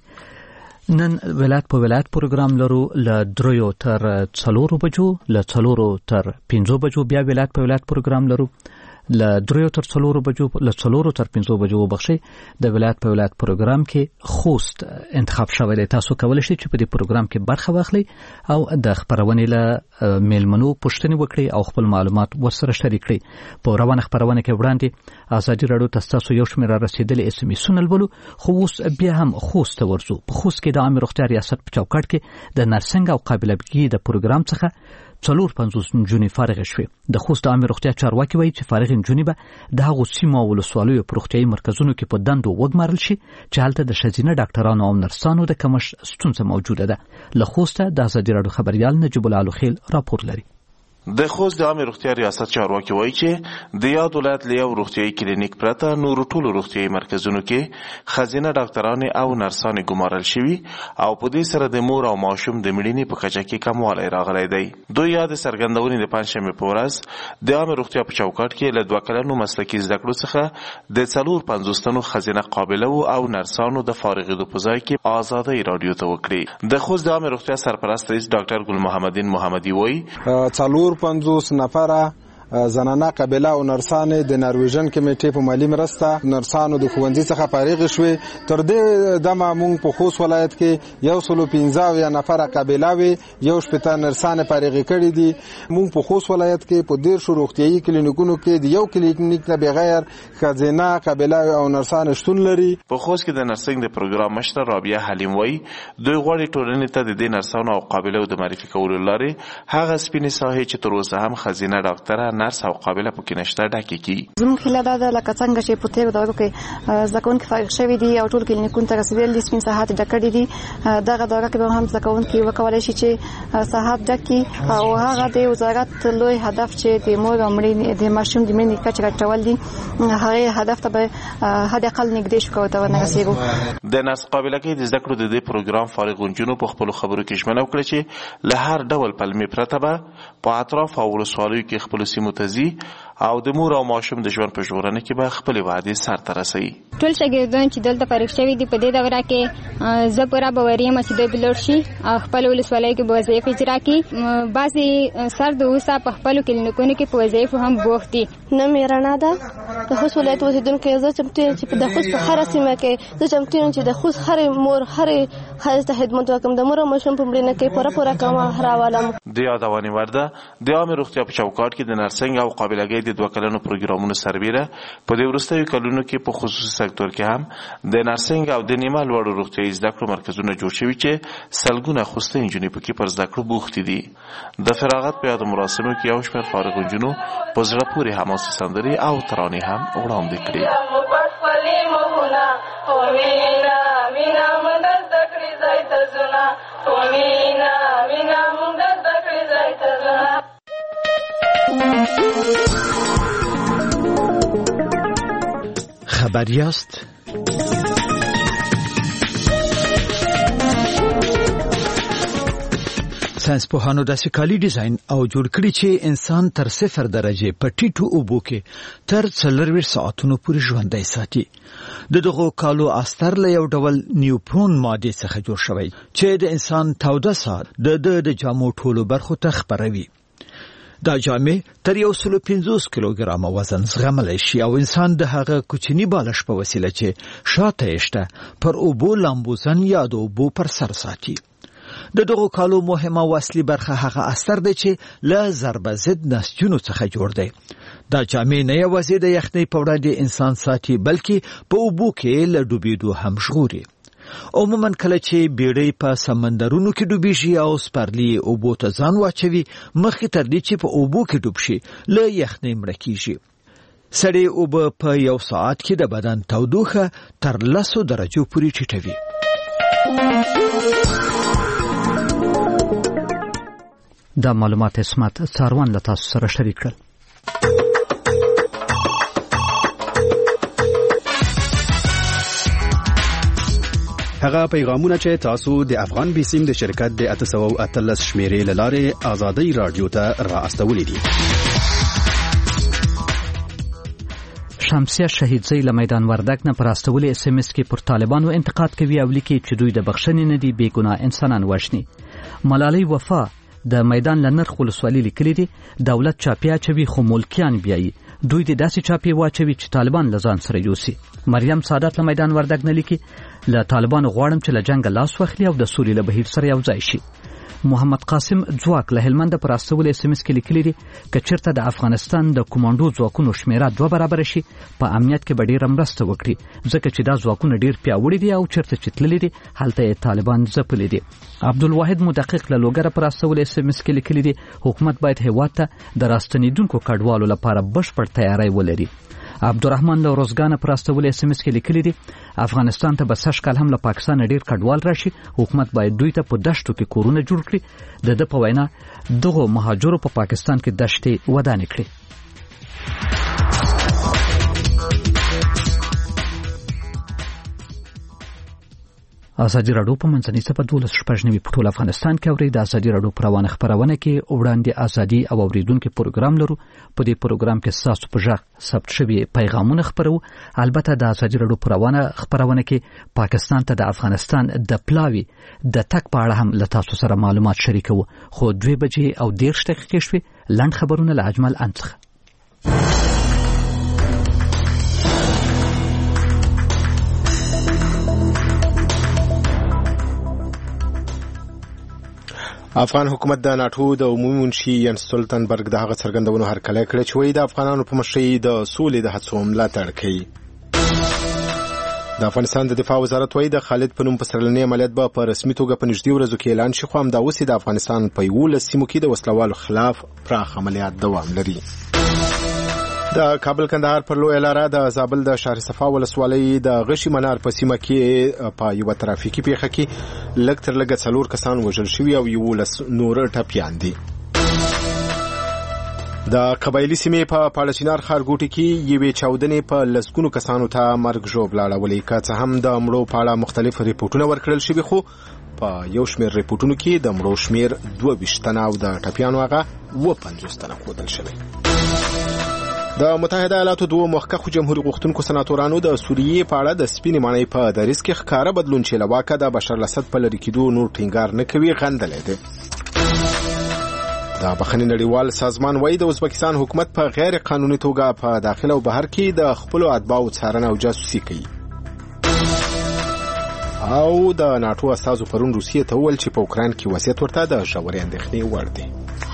نن ولایت په ولایت پروګرام لرو له دریو تر څلورو بجو له څلورو تر پنځو بجو بیا ولایت په ولایت پروګرام لرو له دریو تر څلورو بجو له څلورو تر پنځو بجو وبخښئ. د ولایت په ولایت پروګرام کې خوست انتخاب شوی دی. تاسو کولی شئ چې په دې پروګرام کې برخه واخلئ او د خپرونې له میلمنو پوښتنې وکړئ او خپل معلومات ورسره شریک کړئ. په روانه خپرونه کې وړاندې ازادي راډیو ته ستاسو یو شمېر رسېدلي اس ام اسونه لولو، خو اوس بیا هم خوست ته ورځو. په خوست کې د عامې روغتیا ریاست په چوکاټ کې د نرسنګ او قابله بګۍ د پروګرام څخه څلور پنځوس نجونې فارغ شوې. د خوست د عامې روغتیا چارواکي وایي چې فارغ نجونې به د هغو سیمو او ولسوالیو په روغتیایي مرکزونو کې په دندو وګمارل شي چې هلته د ښځینه ډاکټرانو او نرسانو د کمښت ستونزه موجوده ده. له خوسته د ازادي راډیو خبریال نجیب الله الخیل راپور لري. د خوست د عامې روغتیا ریاست چارواکي وایي چې د یاد ولایت له یو روغتیایي کلینیک پرته نورو ټولو روغتیایي مرکزونو کې ښځینه ډاکټرانې او نرسانې ګمارل شوي او په دې سره د مور او ماشوم د مړینې په کچه کې کموالی راغلی دی. دوی یا د څرګندونې د پنجشنبې په ورځ د عامې روغتیا په چوکاټ کې له دوه کلنو مسلکي زده کړو څخه د څلور پنځوس تنو ښځینه قابله او نرسانو د فارغېدو په ځای کې ازادۍ راډیو ته وکړي. د خوست د عامې روغتیا سرپرست رئیس ډاکټر ګل محمدین محمدي وایي څلور پنځوس نفره زنانه قبیله او نرسانې د نرویژن کمیټې په مالی مرسته نرسانو د ښوونځي څخه فارغ شوې. تر دې دمه موږ په خوست ولایت کې یو سلو پنځه اویا نفره قبیله وي، یو شپېته نرسانې فارغې کړي دي. موږ په خوست ولایت کې په دېرشو روغتیایي کلینیکونو کې د یو کلینیک نه بغیر ښځینه قبیله او نرسانې شتون لري. په خوست کې د نرسنګ د پروګرام مشره رابعه حلیم وایي دوی غواړي ټولنې ته د دې نرسانو او قابلو د معرفي کولو لارې هغه سپینې ساحې چې تر اوسه هم ښځینه ډاکټره نرس او قابله پکې نشته ډکې کړي. زموږ هیله دا ده لکه څنګه چې په تېرو دورو کې زده کوونکي فارغ شوي دي او ټول کلینیکونو ته رسېدلي دي، سپین ساحات ډک کړي دي. دغه دوره کې به هم زده کوونکي وکولی شي چې ساحات ډک کړي او هغه د وزارت لوی هدف چې د مور او مړینې د ماشوم د مړینې کچه راټول دي هغه هدف ته به حد اقل نږدې شو کوو ته ورنرسېږو. د نرس قابله کې د زده کړو د دې پروګرام فارغ نجونو په خپلو خبرو کې ژمنه وکړه چې له هر ډول پلمې پرته به په اطراف او ولسوالیو کې خپلو سیمو ته ځي او د مور او ماشوم د ژوند په ژغورنه کې به خپل وعدې سرته رسوي. ټول شاګردان چې دلته فارغ شوي دي په دې دوره کې زه پوره باوري یم چې دوی به لوړ شي او خپل ولسوالۍ کې به وظایف اجرا کړي. بعضې سر د اوسه په خپلو کلینیکونو کې په وظایفو هم بوخت دي. نوم یې رڼا ده. د خوست ولایت اوسېدونکی زه چمتو یم چې د خوست په هره سیمه کې زه چمتو یم چې د خوست هرې مور هرې ښځې ته خدمت وکړم. د مور او ماشوم په مړینه کې پوره پوره کوم راولم. د یادونې وړ ده د عامې روغتیا په چوکاټ کې د نرسنګ او قابلګۍ د دوه کلنو پروګرامونو سربیره په دې وروستیو کلونو کې په خصوصي سکتور کې هم د نرسنګ او د نیمه لوړو روغتیایي زده کړو مرکزونه جوړ شوي چې سلګونه خوسته نجونې پکې پر زده کړو بوختې دي. د فراغت په یادو مراسمو کې یو شمېر فارغ نجونو په زړه پورې حماسي سندرې او ترانې هم وړاندې کړې. خبریاست ساينس پوهانو داسې کالي ډیزاین او جوړ کړي چې انسان تر صفر درجه په ټیټو اوبو کې تر څلورویشت ساعتونو پورې ژوندی ساتي. د دغو کالو استر له یو ډول نیوپرون ماده څخه جوړ شوی چې د انسان تاوده سات د د جامو ټولو برخو ته خپروي. دا جامې تر یو سلو پنځوس کیلوګرامه وزن زغملی شي او انسان د هغه کوچني بالښت په وسیله چې شاته یې شته پر اوبو لامبوزن یا د اوبو پر سر ساتي. د دغو کالو مهمه او اصلي برخه هغه استر دی چې له ضربه ضد نسجونو څخه جوړ دی. دا جامې نه یوازې د یخنۍ په وړاندې انسان ساتي بلکې په اوبو کې له ډوبېدو هم ژغوري. عموما کله چې بیړۍ په سمندرونو کې ډوبېږي او سپرلي اوبو ته ځان واچوي مخکې تر دې چې په اوبو کې ډوب شي له یخنۍ مړه کېږي. سړی اوبه په یو ساعت کې د بدن تودوخه تر لسو درجو پورې ټیټوي. دا معلومات اسمت څاروان له تاسو سره شریک کړل. هغه پیغامونه چې تاسو د افغان بیسیم د شرکت د اته سوه او اتلس شمیرې له لارې آزادۍ رادیو ته را استولي دي. شمسیه شهیدزی له میدان وردګ نه پر استولي اس ام اس کې پر طالبانو انتقاد کوي او لیکي چې دوی د بخښنې نه دي بې ګناه انسانان وژني. ملالۍ وفا د میدان لنرخ ولسوالۍ لیکلي دي دولت چاپی اچوي خو ملکیان بیایي دوی د داسې چاپی واچوي چې طالبان له ځان سره یوسي. مریم سعادت له میدان وردګ نه لیکي له طالبانو غواړم چې له جنګ لاس واخلي او د سولې له بهیر سره یو ځای شي. محمد قاسم ځواک له هلمند پر استول اس ام اس کې لیکلي دي چې چیرته د افغانستان د کمانډو ځواکونو شمیره دوه برابر شي په امنیت کې به ډېره مرسته وکړي ځکه چې دا ځواکونه ډېر پیاوړي دي او چیرته چې تللي دي هلته طالبان ځپلي دي. عبدالواحد مدقق له لوګره پر استول اس ام اس کې لیکلي دي حکومت باید هیواد ته د راستنیدونکو کډوالو لپاره بشپړ تیاری ولري. عبدالرحمن له روزګان پر استول اس ام اس کې لیکلي دي افغانستان ته به سږ کال هم له پاکستان ډیر کډوال راشي حکومت باید دوی ته په دشتو کې کورونه جوړ کړي. د د په وینا دغه مهاجرو په پاکستان کې دشتې ودانې کړي. ازادي راډیو په منځنۍ صفحه دولس شپږ نوي په ټول افغانستان کې اوري. د ازادي راډیو پروانه خبرونه کې وړاندې ازادي او اوریدونکو پروګرام لرو. په دې پروګرام کې تاسو په ژغ ثبت شوی پیغامونه خبرو. البته د ازادي راډیو پروانه خبرونه کې پاکستان ته د افغانستان د پلاوی د تک په اړه هم له تاسو سره معلومات شریکو. خو دوه بجې او ډېر دقیقې شوي لاند خبرونه له اجمل انڅخه. افغان حکومت د ناتو د عمومي منشي ین سټولټنبرګ د هغه څرګندونو هرکلی کړی چې وایي د افغانانو په مشرۍ د سولې د هڅو ملاتړ کوي. د افغانستان د دفاع وزارت وایي د خالد په نوم پسرلنی عملیات به په رسمي توګه په نږدې ورځو کې اعلان شي خو همدا اوس د افغانستان په یولس سیمو کې د وسلوالو خلاف پراخ عملیات دوام لري. د کابل کندهار پر لویه لاره د زابل د شهر صفا ولسوالۍ د غشي منار په سیمه کې په یو ترافیکي پیښه کې لږ تر لږه څلور کسان وژل شوي او یولس نور ټپیان دي. د قبایلي سیمې په پاړچینار ښارګوټي کې یوې چاودنې په لسګونو کسانو ته مرګ ژوبله اړولې که څه هم د مړو په اړه مختلف ریپورټونه ورکړل شوي خو په یو شمېر ریپورټونو کې د مړو شمېر دوه ویشت تنه او د ټپیانو هغه اووه پنځوس تنه ښودل شوی. د متحده ایالاتو دوه مخکښو جمهوریت غوښتونکو سناتورانو د سوریې په اړه د سپینې ماڼۍ په دریځ کې ښکاره بدلون چې له واکه د بشر الاسد په لرې کېدو نور ټینګار نه کوي غندلی دی. د بخښنې نړیوال سازمان وایي د ازبکستان حکومت په غیر قانوني توګه په داخل او بهر کې د خپلو اتباعو څارنه او جاسوسي کوي. او د ناټو استازو پرون روسیې ته وویل چې په اوکراین کې وضعیت ورته د ژورې اندېښنې وړ دی.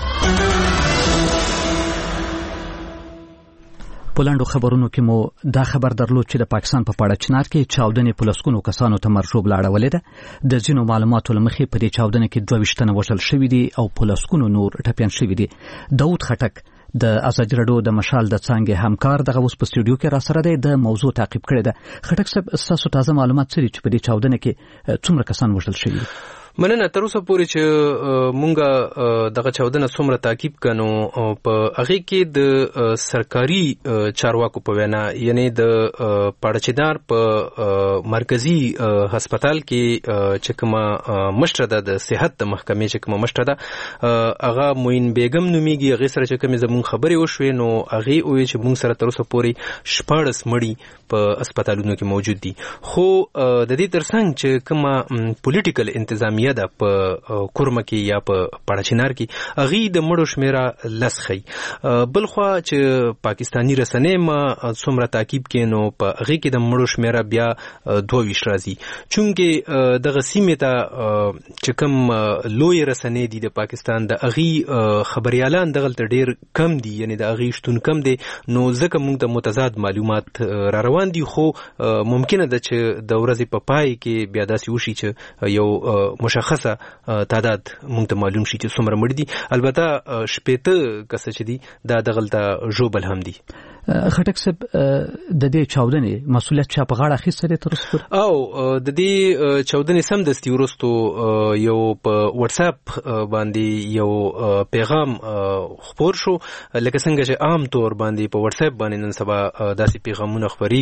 په لاندو خبرونو کې مو دا خبر درلود چې د پاکستان په پاړچنار کې چاودنې په لسګونو کسانو ته مرګ ژوبله اړولې ده. د ځینو معلوماتو له مخې په دې چاودنه کې دوه ویشت تنه وژل شوي دي او په لسګونو نور ټپیان شوي دي. داود خټک د ازادي راډیو د مشال د څانګې همکار دغه اوس په استودیو کې را سره دی د موضوع تعقیب کړی ده. خټک صاحب ستاسو تازه معلومات څه دي چې په دې چاودنه کې څومره کسان وژل شوي دي؟ مننه. تر اوسه پورې چې مونږه دغه چاودنه څومره تعقیب کنو په هغه کې د سرکاري چارواکو په وینا یعنی د پاړچیدار په مرکزی هسپتال کې چې کومه مشره ده د صحت د محکمې چې کومه مشره ده هغه موین بیگم نومیږي. هغه سره چې کومه زمون خبرې وشوې نو هغه وی چې مونږ سره تر اوسه پورې شپږ مړي په هسپتالونو کې موجود دي. خو د دې ترڅنګ چې کومه پولیټیکل انتظامیه ده په کورمه کې یا په پاړچینار کې هغه د مړو شمیره لس خي. بل خو چې پاکستانی رسنۍ ما څومره تعقیب کینو په هغه کې د مړو شمیره بیا دوه ویشت راځي چونکه دغه سیمه ته چې کوم لوی رسنۍ دي د پاکستان د هغه خبريالان دغه ډیر کم دي یعنی د هغه شتون کم دي نو ځکه موږ ته متضاد معلومات را روان دي. خو ممکنه ده چې د ورځې په پای کې بیا داسې وشي چې یو مشخصه تعداد مونږ ته معلوم شي چې څومره مړ دي. البته شپېته کس چې دي دا دغلته ژوبل هم دي. خټک صاحب د دې چاودنې مسؤلیت چا په غاړه اخیستی دی تر اوسه پورې؟ او د دې چاودنې سمدستي وروستو یو په واتس اپ باندې یو پیغام خپور شو لکه څنګه چې عام طور باندې په واتس اپ باندې نن سبا داسې پیغامونه خپریږي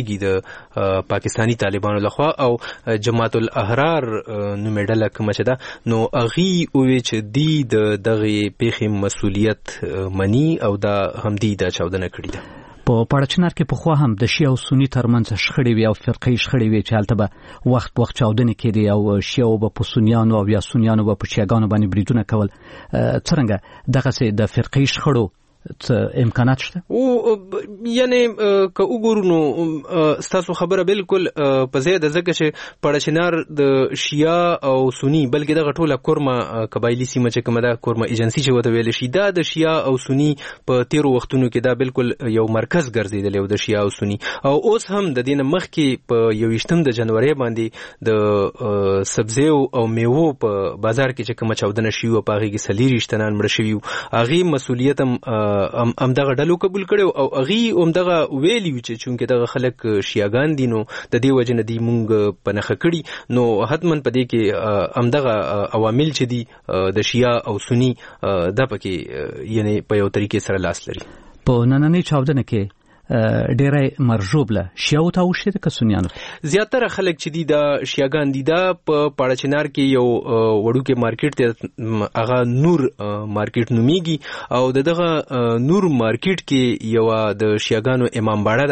کیږي د پاکستانی طالبانو لخوا او جماعت الاحرار نومې ډله کومه چې ده نو اغي وی چې دی د دغه پیښې مسولیت مني او دا همدی د چاودنه کړې ده. په پړچنار کې په خو هم د شیعه او سنی ترمنځ شخړې وي او فرقې شخړې وي چې هلته به وخت وخت چاودنې کېدې او شیعه به په سنیانو او یا سنیانو به په شیعاګانو باندې بریدونه کول. څرنګه دغسې د فرقې شخړو امکانات شته؟ او یعنی که وګورو نو ستاسو خبره بالکل په ځای ده ځکه چې پړچنار د شیعه او سنی بلکې دغه ټوله کورمه قبایلي سیمه چې کومه ده کورمه ایجنسي چې ورته ویل شي دا د شیعه او سنی په تیرو وختونو کې دا بالکل یو مرکز ګرځېدلی و د شیعه او سنی او اوس هم د دې نه مخکې په یوویشتم د جنوري باندې د سبزیو او میوو په بازار کې چې کومه چاودنه شوې وه په هغې کې څلېرویشت تنان مړه شوي وو. هغې مسؤلیت هم ام ام دغه ډلو قبول کړو او اغي هم دغه ویلی چې چونکه دغه خلک شیعاګان دي نو د دې وجه نه دی مونږ په نخښه کړي نو حتمن په دې کې ام دغه عوامل چې دي د شیعه او سنی د پکې یعنی په یو طریقې سره لاس لري. په نننۍ چاودنه کې ډېری مرجوبله شیعو ته وشته که سنیانو زیاتره خلک چې دي د شیعاګان دي دا په پړچنار کې یو وړوکی مارکیټ دی هغه نور مارکیټ نومیږي او دغه نور مارکیټ کې یو د شیعاګانو امام باړه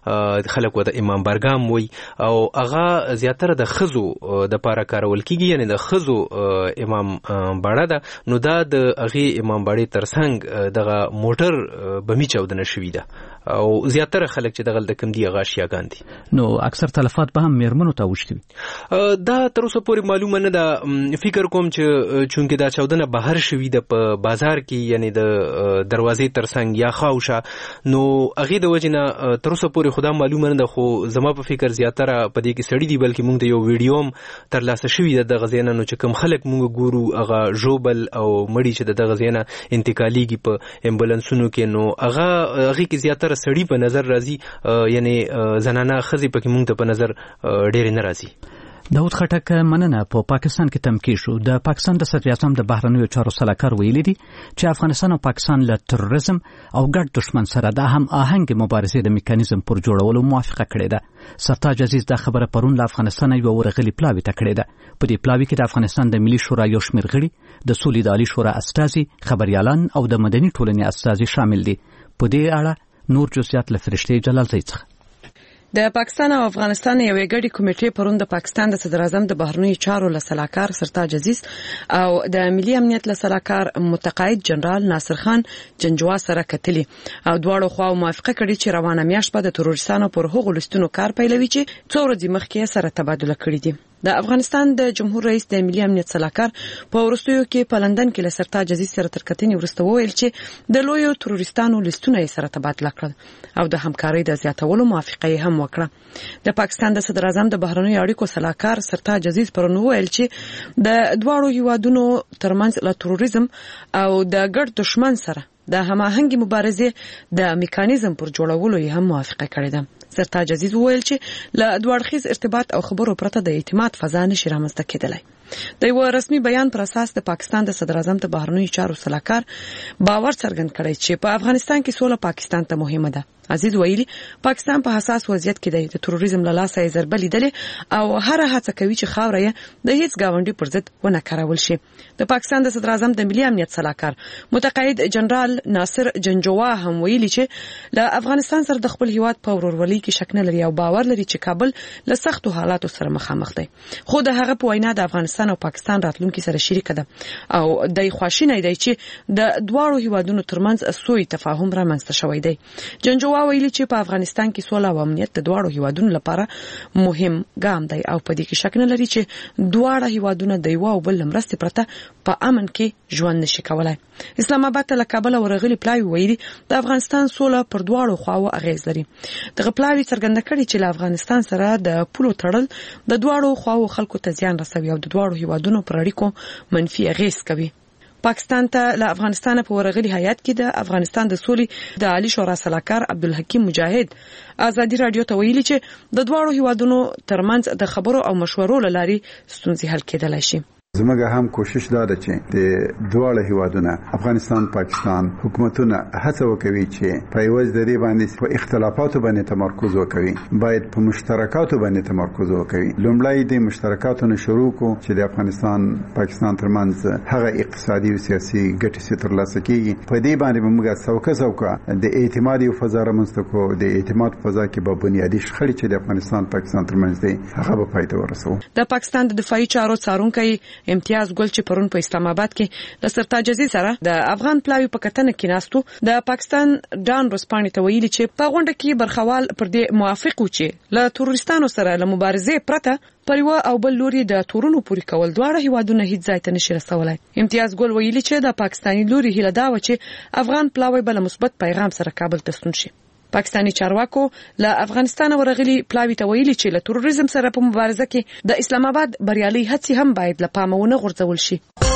ده خلک وته امام برګام وای او هغه زیاتره د خزو د پاره کارول کیږي یعنی د خزو امام باړه ده نو دا د هغه امام باړې ترڅنګ دغه موټر بمی چاودنه شوې ده او زیاتره خلک چې دغه د کم دی هغه شیعاګان دي. نو اکثر تلفات به هم میرمنو ته اوښتي دا تر اوسه پورې معلومه نه ده. فکر کوم چې چونکه دا چاودنه بهر شوې ده په بازار کې یعنی د دروازې ترڅنګ یا خاوشه نو هغې د وجې نه تر اوسه پورې خو دا معلومه نه ده خو زما په فکر زیاتره په دې کې سړي دي بلکې موږ ته یو ویډیو هم ترلاسه شوي ده دغه ځای نه نو چې کوم خلک موږ ګورو هغه ژوبل او مړي چې د دغه ځای نه انتقالیږي په امبولانسونو کې نو هغه هغې کې زیاتره سړي په نظر راځي یعنی زنانه ښځې پکې موږ ته په نظر ډېرې نه راځي. داود خټک مننه. په پاکستان کې تمکین شو. د پاکستان د صدر اعظم د بهرنیو چارو سلاکار ویلي دي چې افغانستان او پاکستان له تروریزم او ګډ دښمن سره د هم آهنګ مبارزې د میکانیزم پر جوړولو موافقه کړې ده. سرتاج عزیز دا خبره پرون له افغانستان یو ورغلي پلاوي ته کړې ده. په دې پلاوي کې د افغانستان د ملي شورا یو شمېر غړي د سولې د عالی شورا استازي خبريالان او د مدني ټولنې استازي شامل دي. په دې اړه نور جزئیات له فرشتې جلال زئی څخه. د پاکستان او افغانستان یو ګډي کمیټې پرون د پاکستان د صدر اعظم د بهرنیو چارو لسلاکار سرتاج عزیز او د ملي امنیت لسلاکار متقاعد جنرال ناصر خان جنجوا سره کتلي او دواړو خواو موافقه کړې چې روانه میاشت به د تروریستانو پر هغو لستونو کار پیلوي چې څو ورځې مخکې سره تبادله کړې دي. د افغانستان د جمهور رئیس د ملي امنیت سلاکار په وروستیو کې په لندن کې له سرتاج عزیز سره تر کتنې وروسته وویل چې د لویو تروریستانو لستونه یې سره تبادله کړل او د همکارۍ د زیاتولو موافقه یې هم وکړه. د پاکستان د صدر اعظم د بهرنیو اړیکو سلاکار سرتاج عزیز پرون وویل چې د دواړو هیوادونو ترمنځ له تروریزم او د ګډ دښمن سره د هماهنګي مبارزې د میکانیزم پر جوړولو یې هم موافقه کړې ده. سرتاج عزیز وویل چې له دوړخیز ارتباط او خبرو پرته د اعتماد فضا نشي رامنځته کېدلی. د یو رسمي بیان پر اساس د پاکستان د صدر اعظم د بهرنیو چارو سلاکار باور څرګند کړی چې په افغانستان کې سوله پاکستان ته مهمه ده. عزیز ویلي پاکستان په حساس وضعیت کې دی. د تروریزم له لاسه یې ضربه لیدلې او هر هڅه کوي چې خاوره یې د هیڅ گاونډي پر ضد ونه کارول شي. د پاکستان د صدر اعظم د ملي امنیت سلاکار متقاعد جنرال ناصر جنجوا هم ویلي چې له افغانستان سره د خپل هیواد په ورورولۍ کې شک نه لري او باور لري چې کابل له سختو حالاتو سره مخامخ دی. خو د هغه په وینا د افغانستان او پاکستان راتلونکي سره شریک ده او د خواشینۍ دی چې د دواړو هیوادونو ترمنځ سوء تفاهم رامنځته شوی دی. جنجوا ویلي چې په افغانستان کې سوله او امنیت د دواړو هیوادونو لپاره مهم ګام دی او په دې کې شک نه لري چې دواړه هیوادونه د یو او بل مرستې پرته په امن کې ژوند نشي کولای. اسلام آباد ته له کابل ورغلي پلاوی ویلي د افغانستان سوله پر دواړو خواو اغیز لري. دغه پلاوی څرګنده کړي چې له افغانستان سره د پولو تړل د دواړو خواو خلکو ته زیان رسوي او د دواړو هیوادونو پر اړیکو منفي اغیز کوي. پاکستان ته له افغانستان په ورغلي هیات کې د افغانستان د سولې د عالی شورا سلاکار عبدالحکیم مجاهد ازادي رادیو ته ویلي چې د دواړو هیوادونو ترمنځ د خبرو او مشورو لاري ستونزې حل کېدلای شي. زموږ هم کوشش دا ده چې د دواړه هیوادونو افغانستان پاکستان حکومتونه هڅه وکوي چې په یوه ځای باندې په اختلافاتو باندې تمرکز وکوي، باید په مشترکاتو باندې تمرکز وکوي. لومړی د مشترکاتو نه شروع کو چې د افغانستان پاکستان ترمنځ هغه اقتصادي او سیاسي ګټې چې ترلاسه کیږي، په دې باندې موږ څوکه څوکه د اعتماد او فضا رامنځته کو. د اعتماد فضا کې به بنیادی شخړې چې د افغانستان پاکستان ترمنځ دي هغه به پای ته ورسوي. د پاکستان د دفاعي چارو څارونکي امتیاز ګل چې پرون په اسلام آباد کې د سرتاج عزیز سره د افغان پلاوی په کتنه کې ناستو، د پاکستان ډان رسپانې ته ویلي چې په غونډه کې برخوال پر دې موافق و چې له تروریستانو سره له مبارزې پرته پر یو او بل لوري د تورونو پوری کول دواړه هیوادونه هیڅ ځای ته نشي رسولای. امتیاز ګل ویلي چې د پاکستاني لوري هیله دا و چې افغان پلاوی بل مثبت پیغام سره کابل ته ستون شي. پاکستاني چارواکو له افغانستان ورغلي پلاوی ته ویلي چې له تروریزم سره په مبارزه کې د اسلام آباد بریالي هڅې هم باید له پامه ونه غورځول شي.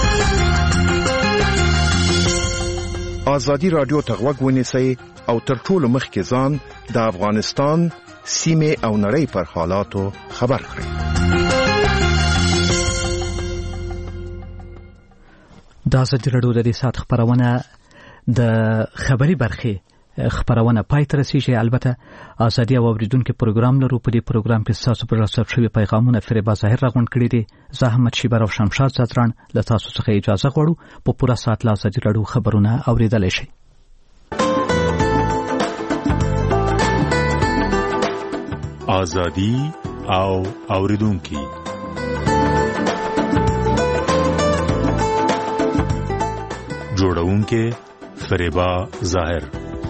ازادي رادیو ته غوږ ونیسئ او تر ټولو مخکې ځان د افغانستان سیمې او نړۍ پر حالاتو خبر کړئ. د ازادي رادیو د دې ساعت خبرونه د خبري برخه خبرونه پای ته رسیږي. البته ازادي او اوریدونکو پروګرام لرو. په دې پروګرام کې تاسو پر رسول شوی پیغامونه فریبا ظاهر راغونډ کړي دي. زه احمد شیبر او شمشاد زادران له تاسو څخه اجازه غواړو. په پوره ساعت له ازادي رادیو خبرونه اوریدلای شئ. ازادي او اوریدونکو جوړونکو فریبا ظاهر.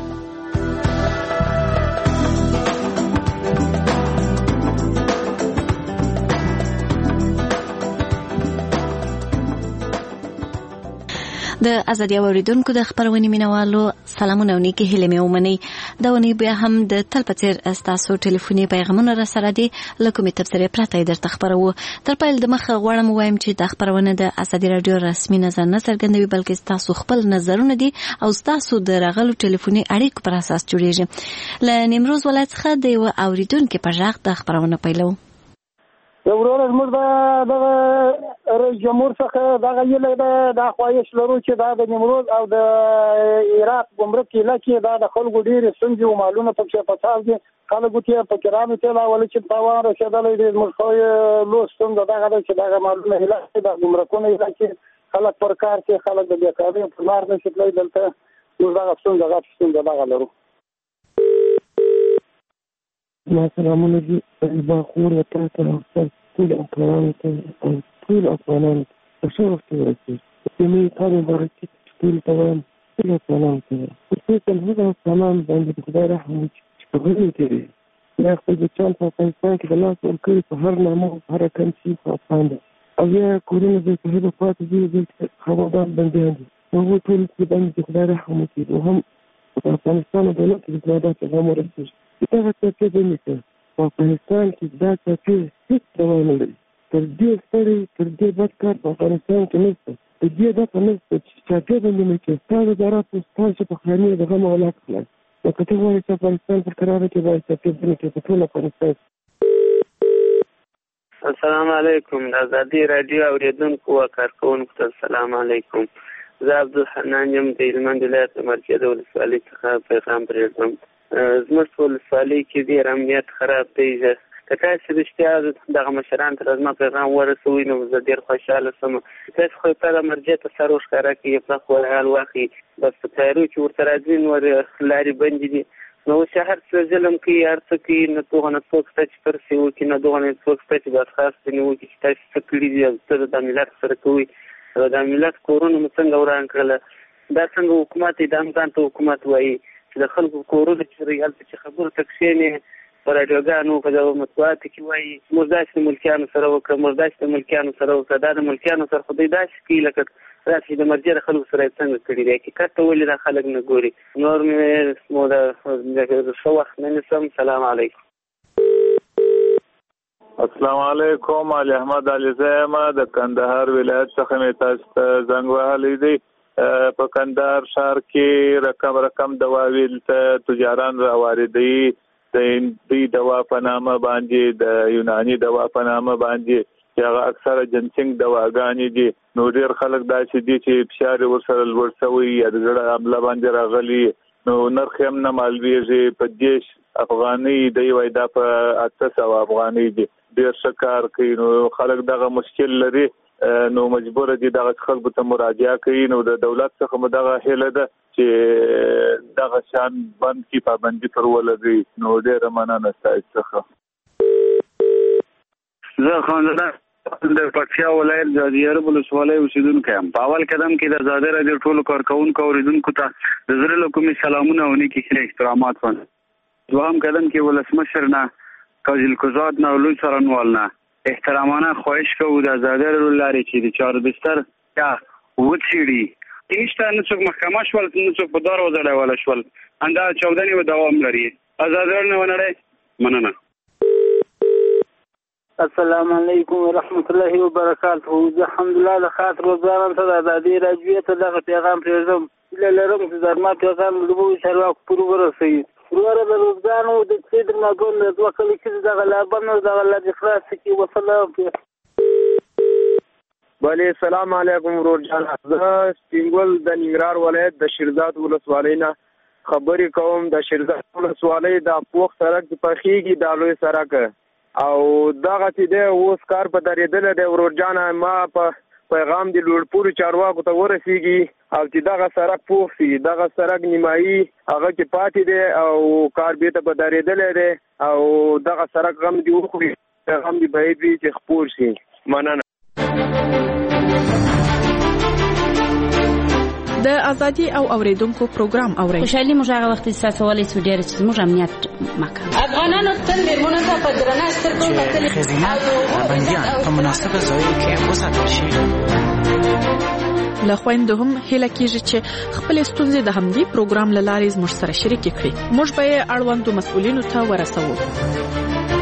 د ازادي اوریدونکو د خبرونې مینوالو سلامونه او نیکی هیله مې ومني. دا ونی بیا هم د تل پتیر استاسو ټلیفوني پیغامونه را سره دي لکه می تفسیر پراته درته خبرو. تر پیل د مخه غواړم وایم چې د خبرونه د ازادي رادیو رسمي نظر نه څرګندوي، بلکې تاسو خپل نظرونه دي او تاسو د راغلو ټلیفوني اړیکو پر اساس جوړیږي. ل نیمروز ولایت څخه د یو اوریدونکو په ژغ د خبرونه پیلو. یو ورور زموږ د رئیس جمهور څخه دغه یې د خواهش لرو چې دا د نیمروز او د عراق ګمرک علاقې دا د خلکو ډېرې ستونزې او مالونه پکې فساد دي. خلکو ته په کرامو ته لاول چې تاوان رسېدلی دی. زموږ خو لوی ستونزه دغه ده چې دغه مالونه علاقې د ګمرکونو علاقې خلک پر کار کې خلک د بیکارۍ په لار نشي تللی. دلته موږ دغه ستونزه غټه ستونزه دغه لرو. سلامونه دي با خور ته ته ټول افغانانو ته ټول افغانانو په شرف کې ورسي. په می کارو برکت ټول توان ټول افغانانو ته په ټول هغه افغانان باندې خدای رحم وکړي چې په غوږ کې یا خپل ځان په افغانستان کې د لاس ورکړي په هر نامه هر کمسي په افغان او یا کورونه د هغه پاتې دي چې خبردار بنديان دي. نو ټول چې باندې خدای رحم وکړي او هم په افغانستان دولت کې د زیاتې غوړ ورسي. دا څه څه دي په افغانستان کې دا څه هیڅ ډول نه لري. تر دې ستړي تر دې بد کار په افغانستان کې نشته. د دې د پنځه چې چاته باندې مې کې ستاسو درات ستاسو په خاني دغه مولات کړل. نو کته وایي چې افغانستان پر قرار کې وایي چې په دې کې په ټول افغانستان. السلام علیکم. د ازادي رادیو اوریدونکو او کارکونکو ته السلام علیکم. زه عبدالحنان یم د هلمند ولایت مرکز ولسوالۍ څخه پیغام پرېږدم. زموږ ولسوالۍ کې ډېر امنیت خراب دی. که تاسو رښتیا دغه مشران ته زما پیغام ورسوئ نو زه ډېر خوشحاله شم. تاسو خو په دغه مرجع ته سر وښکاره کړئ، په خپل حال واخلئ. بس په تیارو کې ورته راځي نور لارې بندې دي. نو اوس هر څه ظلم کوي، هر څه کوي. نه دغه نه څوک شته چې پرسې وکړي، نه دغه نه څوک شته چې درخواست ځینې وکړي چې تاسو څه کړي دي او څه د ملت سره کوئ. د ملت کورونه مو څنګه وران کړله. دا څنګه حکومت دی؟ دا هم ځان ته حکومت وایي چې د خلکو کورونه چې هلته چې خبرو ته کښېنې په راډیوګانو په دغه مطبوعاتو کې وایي موږ داسې د ملکیانو سره وکړه، موږ داسې د ملکیانو سره وکړه. دا د ملکیانو سره خو دوی داسې کوي لکه راشي د مرجع د خلکو سره یې څنګه کړي دي. حقیقت ته ولې دا خلک نه ګوري. نور مې مو د ښه وخت نه نیسم. سلام علیکم. السلام علیکم. علي احمد علیزی یم د کندهار ولایت څخه مې تاسو ته زنګ وهلی دی. په کندهار ښار کې رقم رقم دواوې ته تجاران راواردوي. د هندي دوا په نامه باندې، د یوناني دوا په نامه باندې چې هغه اکثره جنسنګ دواګانې دي. نو ډېر خلک داسې دي چې فشار ورسره لوړ شوی یا د زړه حمله باندې راغلي، نو نرخ هم نه معلومیږي. په دیش افغاني دی وای دا په اته سوه افغاني دي، ډېر ښه کار کوي. نو خلک دغه مشکل لري، نو مجبور دي دغه خلکو ته مراجعه کوي. نو د دولت څخه مو دغه هیله ده چې دغه شان بند کی پابندي پر ولګي. نو ډېر مننه ستاسو څخه. زه خانزاده د پکتیا ولایت ځاځي ولسوالۍ اوسیدونکی یم. په اول قدم کې د ازادي راډیو ټولو کارکوونکو اوریدونکو ته د زړه له کومې سلامونه او نیکې هیلې احترامات وایم. دوهم قدم کې ولسمشر نه قاضي القضات نه لوی څارنوال نه احترامانه خواهش کوو د ازادي راډیو لارې چې د چارو بستر یا وڅېړي. هیڅ نه څوک محکمه شول، نه څوک په دار وځړولی شول. همدا چاودنې به دوام لري. ازادي راډیو ونړۍ. مننه. السلام علیکم ورحمت الله وبرکاته. زه الحمدلله د خاص روزګاران ته د ازادي راډیو ته دغه پیغام پرېږدم. هیله لرم چې زما پیغام د لویو چارواکو پورې ورسوي. وروره د روزګانو د سید مګون د دوه کلي کې دغه لابن دغه لږ خلاص کی وسلام. بله السلام علیکم ورور جان. زه سپینګل د ننګرهار ولایت د شیرزاد ولسوالۍ نه خبرې کوم. د شیرزاد ولسوالۍ د پوخ سړک په خېږي د لوی سړک او دغه چې دی اوس کار په درېدلی دی ورور جان. ما په پیغام د لوړپورو چارواکو ته ورسیږي او چې دغه سړک پوخ شي، دغه سړک نیمایي هغه کې پاتې دی او کار بیرته په درېدلی دی او دغه سړک غم دې وخوري، پیغام دې باید وي چې خپور شي. مننه. د ازادي او اوریدونکو پروګرام اورئ. خوشحالي موږ هغه وخت احساسولای سو ډېر چې موږ امنیت مکه افغانانو تل میرمنو ته په درنه سترګو کتل او بنديان په مناسبه ځای کې وساتل شي. له خويندو هم هیله کیږي چې خپل ستونزې د همدې پروګرام له لارې زموږ سره شریک کړي. موږ به یې اړوندو مسؤلینو ته ورسوو.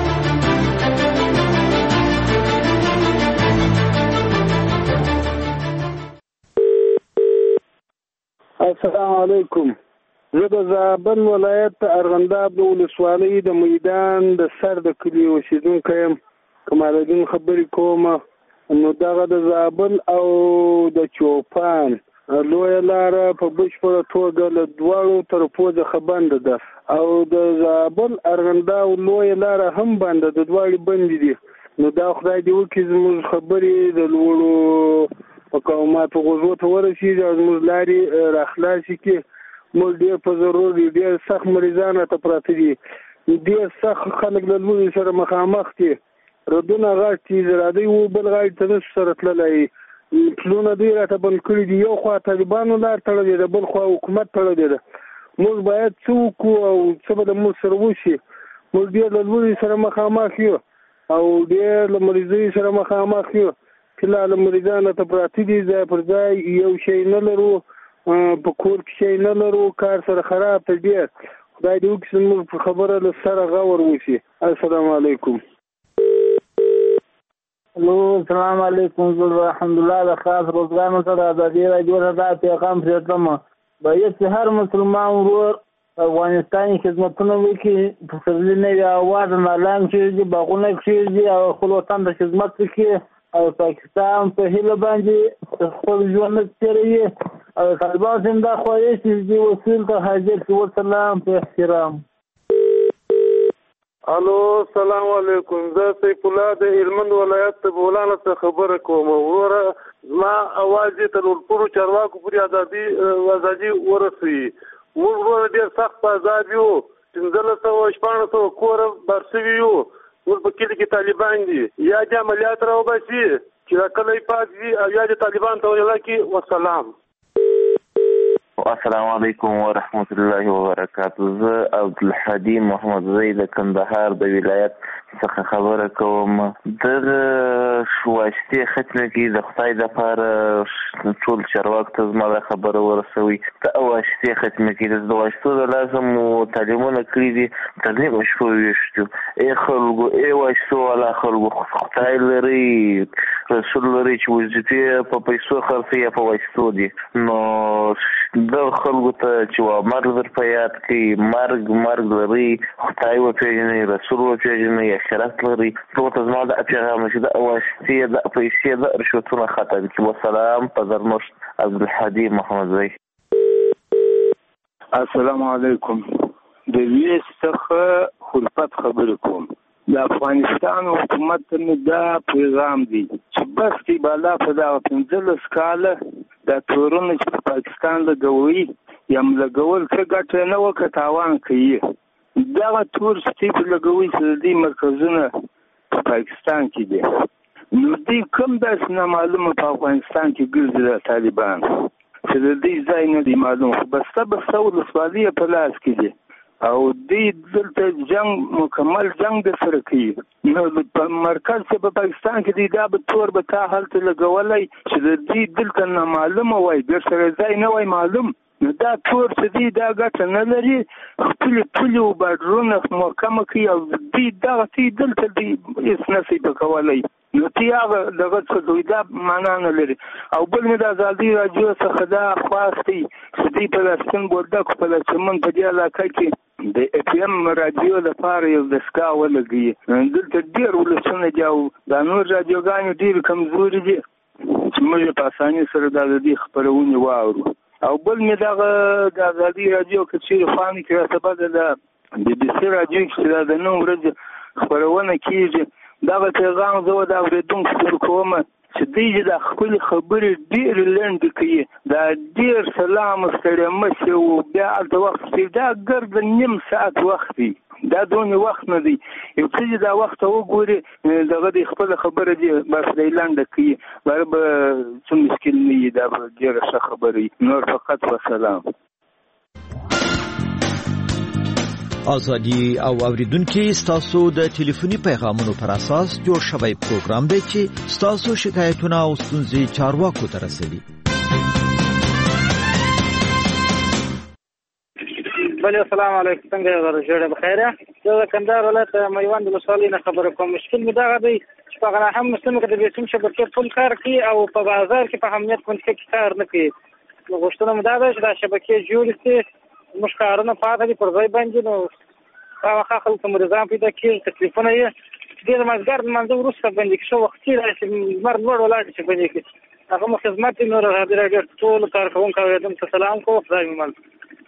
السلام علیکم. زه د زابل ولایت ارغنداب د ولسوالۍ د میدان د سر د کلي اوسیدونکی یم. کمال الدین خبرې کوم. نو دغه د زابل او د چوپان لویه لاره په بشپړه توګه له دواړو طرفو څخه بنده ده او د زابل ارغنداب لویه لاره هم بنده، د دواړې بندې دي. نو دا خدای دې وکړي زموږ خبرې د لوړو مقاماتو غوږو ته ورسېږي او زموږ لارې راخلاصې کړي. موږ ډېر په ضرور دي، ډېر سخت مریضان راته پراته دي، ډېر سخت خلک له لوږې سره مخامخ دي. ردونه غټ دي، زرادۍ و بل غاړې ته نشو سره تللی. پلونه دوی راته بند کړي دي. یو خوا طالبانو لار تړلې ده، بل خوا حکومت تړلې ده. موږ باید څه وکړو او څه به له موږ سره وشي. موږ ډېر له لوږې سره مخامخ یو او ډېر له مریضۍ سره مخامخ یو. کله له مریضانو ته پراته دي، ځای پر ځای یو شی نه لرو، په کور کې شی نه لرو، کار سره خراب ته ډېر. خدای دې وکړي زموږ په خبره له سره غور وشي. السلام علیکم. الو السلام علیکم. زه الحمدلله د خاص روزګانو سره ازادي راډیو ته دا پیغام پرېږدم. باید چې هر مسلمان ورور افغانستان خدمتونه وکړي، په فضلي نوي اواز اعلان کړي، باغونه کړي او خپل وطن ته خدمت وکړي او پاکستان په هیله باندې خپل ژوند تیروي او طالبان هم دا خواهش دي وسیل ته حاضر شي. والسلام په احترام. الو السلام علیکم. زه سیف الله د هلمند ولایت د بولان څخه خبره کوم. وروره زما اواز ته ټولو چارواکو پورې ازادي ازادي ورسوي. موږ وروره ډېر سخت آزاد یو، پنځلس سوه شپاړس سوه کوره بار شوي یو. ور په کلی کې طالبان دي، یا د عملیات راوباسي چې دا کلی پاک وي او یا د طالبان ته ویلا کې. والسلام. السلام علیکم ورحمت الله وبرکاته. زه عبدالحدی محمد زی د کندهار د ولایت څخه خبره کوم. د واسطې ختمه کې د خدای د لپاره ټول چارواکو ته زما دا خبره ورسوي. د واسطې ختمه کې د واسطو د لازم تعلیمونه کړي دي، تعلیم شپو ویشتو ای خلکو ای واسطو والا خلکو خدای لري رسول لري چې وظیفې په پیسو خرڅي یا په واسطو دي. نو د خلکو ته چې وا مرګ در په یاد کړي، مرګ مرګ لري، خدای وپېژنئ، رسول وپېژنئ، آخرت لري. ورته زما د پیغام چې د واسطې د پیسې د رشوتونه ختم کړي. والسلام په درنښت عبدالحدیم محمدزی. السلام علیکم. د ویس څخه خلفت خبرې کوم. د افغانستان حکومت ته مې دا پیغام دی چې بس دی بالا په دغه پنځلس کاله دا تورونه چې په پاکستان لګوي یم لګول څه ګټه نه وکړه، تاوان کوي. دغه تور چې په لګوي چې د دې مرکزونه په پاکستان کې دي، نو دوی کوم داسې نامعلومه په افغانستان کې ګرځي د طالبان چې د دې ځای نه دی معلوم، خو بسته بسته ولسوالي په لاس کې دي او دوی دلته جنگ مکمل جنگ د سره کوي. نو په مرکز کې په پاکستان کې دی دا به تور به تا هلته لګولی چې د دې دلته نامعلومه وای، ګر سره ځای نه وای معلوم. نو دا تور چې دی دا ګټه نه لري، خپلې پولې او باډرونه محکمه کوي او دوی دغه تی دلته دی هېڅ نشي پکولی. نو تی هغه دغه څه دوی دا معنا نه لري. او بل مې د ازادي راډیو څخه دا خواست دی چې دوی په لسکن بولدک په لچمن په دې علاقه کې د اف ام راډیو لپاره یو دستګاه ولګوي. دلته ډېر ولسونه دي او دا نور راډیوګانې ډېرې کمزوري دي چې موږ په اسانۍ سره دا د دې خپرونې واورو. او بل مې دغه د ازادي راډیو که چېرې خوانې کې راته بده د بي بي سي راډیو کې دا د نن ورځې خپرونه کېږي، دغه پیغام زه د اورېدونکو ته ورکوم چې دوی چې دا خپلې خبرې ډېرې لنډې کوي، دا ډېر سلام ستړی مشي او بیا هلته وخت کوي، دا ګرد نیم ساعت وخت دی، دا دونې وخت نه دی. یو څه چې دا وخت ته وګوري دغه د خپله خبره دي بس دی لنډه کوي، بیا به څه مشکل نه وي، دا به ډېره ښه خبره وي. نور فقط وسلام. ازادي او اوریدونکو ستاسو د ټلیفوني پیغامونو پر اساس جوړ شوی پروګرام دی چې ستاسو شکایتونه او ستونزې چارواکو ته رسوي. بله السلام علیکم، څنګه یې جوړه بخیره؟ زه د کندهار ولایت میوند ولسوالۍ نه خبره کوم. مشکل مې دغه دی چې په هغه هم مسلم کې د بیسیم شبکې ټول کار کوي او په بازار کې په امنیت منطقه کې کار نه کوي. نو غوښتنه مې دا ده چې دا شبکې جوړې شي، موږ کارونه پاته دي پر ځای باندې، نو هغه خلکو ته نظام پیدا کېږي، تکلیفونه یې ډېر مازدیګر لمانځه وروسته بندي کړي، ښه وختي راشي لمر لوړ ولاړ شي بندي کړي. هغه مو خدمت دی. نور ازادي راډیو ټولو کارکوونکو اورېدونکو ته سلام کوم، خدای مو مل.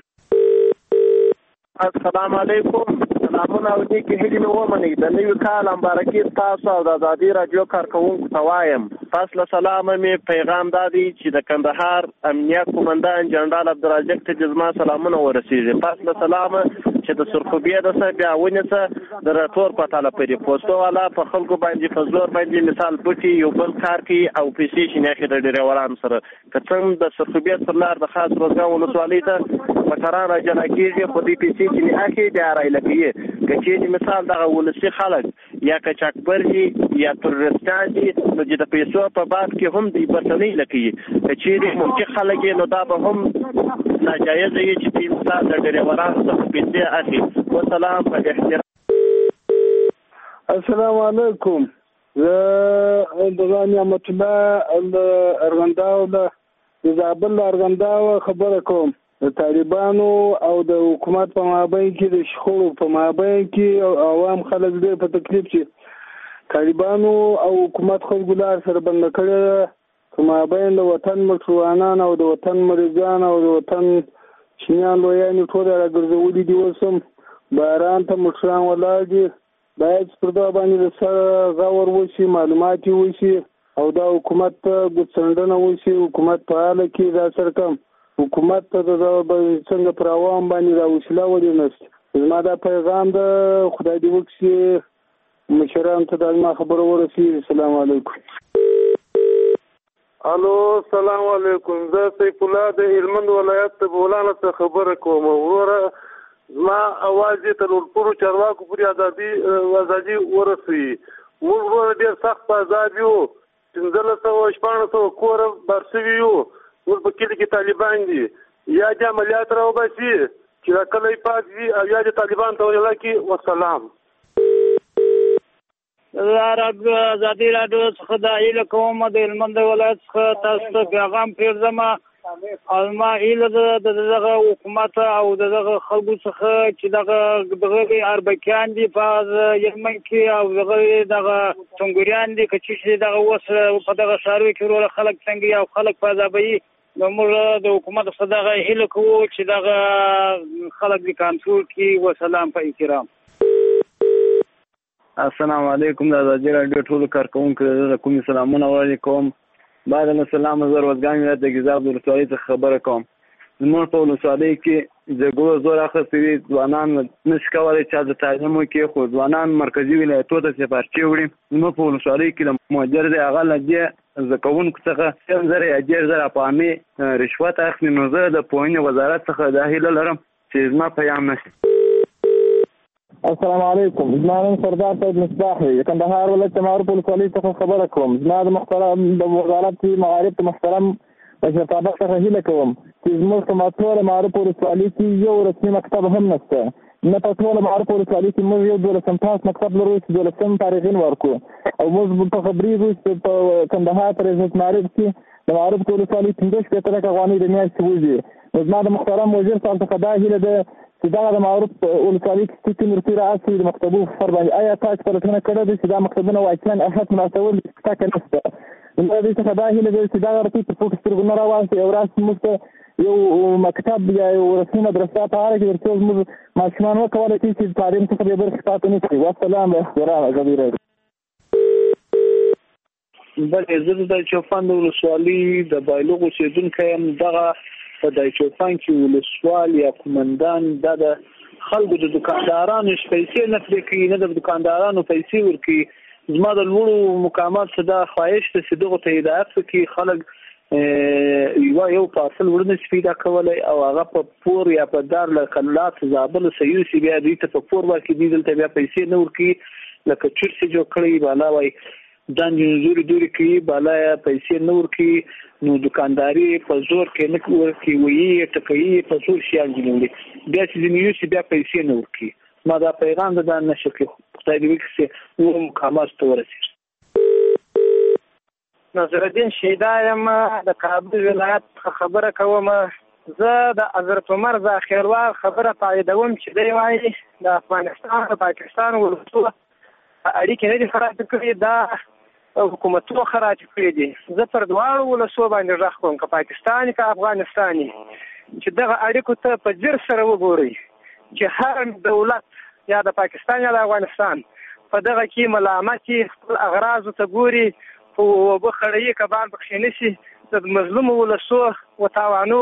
السلام علیکم. سلامونه او نیکې هیلې مې ومنئ. د نوي کال مبارکي تاسو او د ازادي راډیو کارکوونکو ته وایم. پس له سلامه مې پیغام دا دی چې د کندهار امنیت قومندان جنرال عبدالرازق ته زما سلامونه ورسېږي. پس له سلامه چې د سرخوبیې د څه بیا ونیسه د راټور په تاله پرې پوسټو والا په خلکو باندې په زور باندې مثال بوټي یو بل کار کوي او پیسې شي نه اخلي د ډریورانو سره. که څنګه د سرخوبیې پر لار د خاص روزګان ولسوالۍ ته موټران راجلا کېږي، خو دوی پیسې چې نه اخلي بیا رایله کوي. که چېرې مثال دغه ولسي خلک یا کچاکبر دي یا تروریستان دي، نو چې د پیسو په باب کې هم دوی برتنۍ لکوي. که چېرې ملکي خلک یې نو دا به هم ناجایزه وي چې دوی مثال د ډریورانو څخه پیسې اخلي. والسلام په احترام. السلام علیکم. زه د نعمت الله ارغنداو د زابل ارغنداو خبره کوم. د طالبانو او د حکومت په مابین کې د شخړو په مابین کې عوام خلک ډېر په تکلیف چې طالبانو او حکومت خلکو لار سره بنده کړې ده. په مابین د وطن موټروانان او د وطن مریضان او د وطن چینیان لویانې ټول راګرځولي دي. اوس هم باران ته موټران ولاړ دي. باید پر دا باندې د سره غور وشي، معلومات یې وشي او دا حکومت ته ګوتڅنډنه وشي. حکومت فعاله کړي دا سره کم حکومت ته د څنګه پر عوام باندې دا وسیله ولې نشته. زما دا پیغام ده، خدای دې وکړي مشرانو ته دا زما خبره ورسېږي. السلام علیکم. الو السلام علیکم. زه سیف الله د هلمند ولایت بولانه څخه خبره کوم. وروره زما اواز دې تر ټولو چارواکو پورې ازادي ازادي ورسوي. موږ وروره ډېر سخت آزاد یو، پنځلس سوه شپاړس سوه کوره بار سوي یو. موږ په کلي کې طالبان دي، یا دې عملیات راوباسي چې دا کلی پاک وي او یا دې طالبان ته ویله کړي. وسلام. ازادي راډیو څخه د هیله کوم د هلمند ولایت څخه تاسو ته پیغام پرېږدم الما ایله د دغه حکومت او دغه خلکو څخه چې دغه دغه اربکیان دي په یمن کې او دغه دغه څنګهریان دي چې دغه وس په دغه شاروي کې ورو خلک څنګه او خلک په ځابي نو موږ د حکومت څخه دغه هیله کوو چې دغه خلک د کنټرول کې وسلام په احترام. السلام علیکم د ازادي رادیو ټول کارکونکو د کوم سلامونه وعلیکم. بعد از سلام زر وزګان ولایت د ګیزاب د ولسوالۍ څخه خبره کوم. زموږ په ولسوالۍ کې د ګورو زور اخستوي ځوانان نشي کولای چې د تعلیم وکړي خو ځوانان مرکزی ولایتونو ته سفارشي وړي. زموږ په ولسوالۍ کې د مؤجر د هغه لږه زکونکو څخه کم زره یا ډېر زره افغانۍ رشوت اخلي. نو زه د پوهنې وزارت څخه دا هیله لرم چې زما پیام نشي. السلام علیکم. زما نوم سردار سید مصباح دی. کندهار ولایت معروف ولسوالۍ څخه خبره کوم. زما د محترم د وزارت معارف محترم مشرتابه څخه هیله کوم چې زموږ په ماټوله معروف ولسوالۍ کې یو رسمي مکتب هم نشته. نه په ټوله معروف ولسوالۍ کې موږ یو دولسم پاس مکتب لرو چې دولسم فارغین ورکړو او موږ په خبري روز په کندهار پر عزت معارف کې د معروف ولسوالۍ پنځه شپېته لکه افغانۍ د میاشتې وځي. زما د محترم وزیر صاحب څخه دا هیله ده چې دا د معروف ولسوالۍ کې چې کوم رتبه اصلي د مکتبونو په سر باندې آیا تاسو پلټنه کړې ده چې دا مکتبونه واقعا احد مناسبول ټاکل نشته. نو دې څخه دا هیله ده چې دا رتبه په فوکس سترګو نه راوځي او راځي موږ یو مکتب یا یو رسمي مدرسه په اړه کې ورته موږ ماشومان وکولای شي چې تعلیم څخه به برخه پاتې نه شي. والسلام احترام ازادي رادیو. بلې زه د چوپان د ولسوالۍ د بایلوغ اوسېدونکی یم. دغه په د چوپان کې ولسوال یا قومندان دا د خلکو د دکاندارانو پیسې نه پرې کوي نه د دکاندارانو پیسې ورکوي. زما د لوړو مقامات څخه دا خواهش ده چې دغو ته هدایت وکړي خلک یو یو پارسل ورنه شي پیدا کولی او هغه په پور یا په دار لکلات زابل سیوسي بیا دوی ته په پور ورکړي دي دلته بیا پیسې نه ورکوي لکه چرسې جوړ کړی بالا وایي ځان جنزوري دوري کوي بالا پیسې نه ورکوي نو دکانداري په زور کې نه ورکوي وایي ټکوي په زور شیان جوړوي بیا چې ځینې یوسي بیا پیسې نه ورکوي. ما دا پیغام ده دا نشه کې خدای دې وکړي چې نور مقامات ته ورسېږي. نصرالدین شیدا یم د کابل ولایت خبره کوم. زه د حضرت عمر ذاخیروال خبره تاییدوم چې دی وایي د افغانستان او پاکستان ولسو اړیکې نه دي خراب کړي دا حکومتونو خراب کړي دي. زه پر دواړو ولسو باندې غږ کوم که پاکستاني که افغانستاني چې دغه اړیکو ته په ځیر سره وګوري چې هر دولت یا د پاکستان یا د افغانستان په دغه کې ملامتي خپل اغراضو ته ګوري په اوبه خړی کبان پکښې نه شي د مظلومو ولسو وتاوانو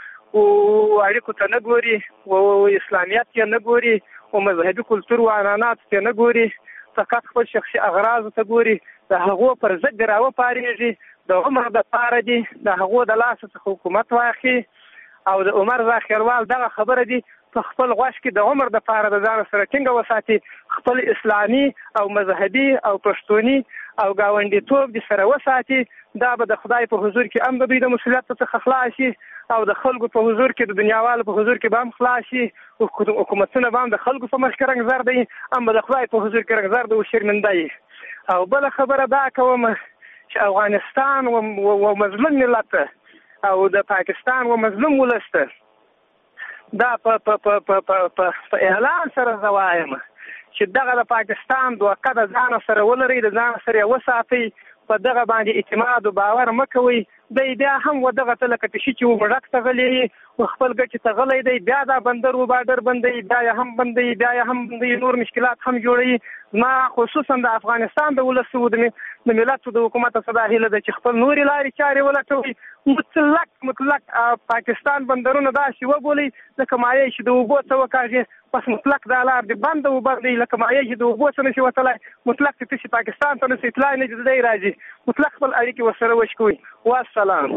اړیکو ته نه ګوري او اسلامیت یې نه ګوري او مذهبي کلتور و عنعنات یې نه ګوري فقط خپل شخصي اغراضو ته ګوري د هغو پر ضد دې راوپارېږي د عمر دپاره دي د هغو د لاسه څخه حکومت واخلي او د عمر ذاخیروال دغه خبره دي په خپل غوږ کې د عمر دپاره د ځان سره ټینګه وساتي خپل اسلامي او مذهبي او پښتوني او ګاونډیتوب دې سره وساتي. دا به د خدای په حضور کې هم د دوی د مسؤلیت څخه خلاص شي او د خلکو په حضور کې د دنیاوالو په حضور کې به هم خلاص شي. حکومتونه به هم د خلکو په مخ کې رنګزر دی هم به د خدای په حضور کې رنګزر دی او شرمنده وي. او بله خبره دا کوم چې افغانستان و مظلوم ملت او د پاکستان و مظلوم ولس ته دا په په په په په اعلان سره زه وایم چې دغه د پاکستان دوکه د ځان سره ولرئ د ځان سره وساتئ په دغه باندې اعتماد او باور مه کوئ. دی بیا هم و دغه ته لکه تشي چې و مړک ته غلی و خپل ګټې ته غلی دی بیا دا بندر و باډر بندوي بیا یې هم بندوي بیا یې هم بندوي نور مشکلات هم جوړوي. ما خصوصا د افغانستان د ولس د ملت د حکومت څخه دا هیله ده چې خپل نورې لارې چارې ولټوي مطلق مطلق پاکستان بندرونه داسې وبولي لکه مایع چې د اوبو څه وکاږي بس مطلق دا لار دې بنده وبندوي لکه مایع چې د اوبو څه نشي وتلی مطلق چې تاسې پاکستان ته نسي اطلاع نه دی راځي مطلق خپل اړیکې ورسره وشکوي. والسلام.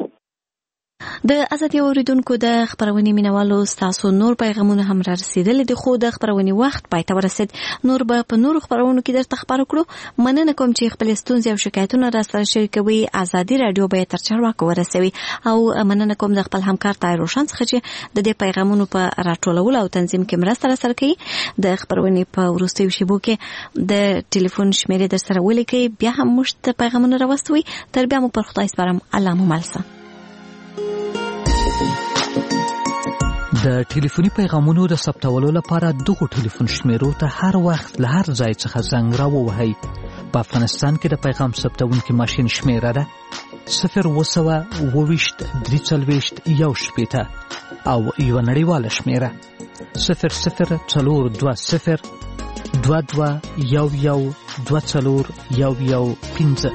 د ازادي اوریدونکو د خبرونې مینوالو ستاسو نور پیغامونه هم را رسیدلي دي خو د خبرونې وخت پای ته ورسید. نور به په نورو خبرونو کې درته خبرو کړو. مننه کوم چې خپل ستونزې او شکایتونه را سره شریکوي. ازادي رادیو به تر چارواکو ورسوي او مننه کوم د خپل همکار طاهر روشن څخه چې د دې پیغامونو په راټولولو او تنظیم کې مرسته را سره کوي. د خبرونې په وروستیو شیبو کې د ټلیفون شمیرې در سره ولیکئ بیا هم موږ ته پیغامونه راوستوي. تر بیا مو پر خدای سپارم. الله مو مل شه. د ټلیفوني پیغامونو د ثبتولو لپاره دغه ټلیفون شمیرو ته هر وخت له هر ځای څخه زنګ راووهئ. په افغانستان کې د پیغام ثبتونکي ماشین شمیره ده صفر اوه سوه اوه ویشت درې څلوېښت یو شپېته او یوه نړیواله شمیره صفر صفر څلور دوه صفر دوه دوه یو یو دوه څلور یو یو پنځه.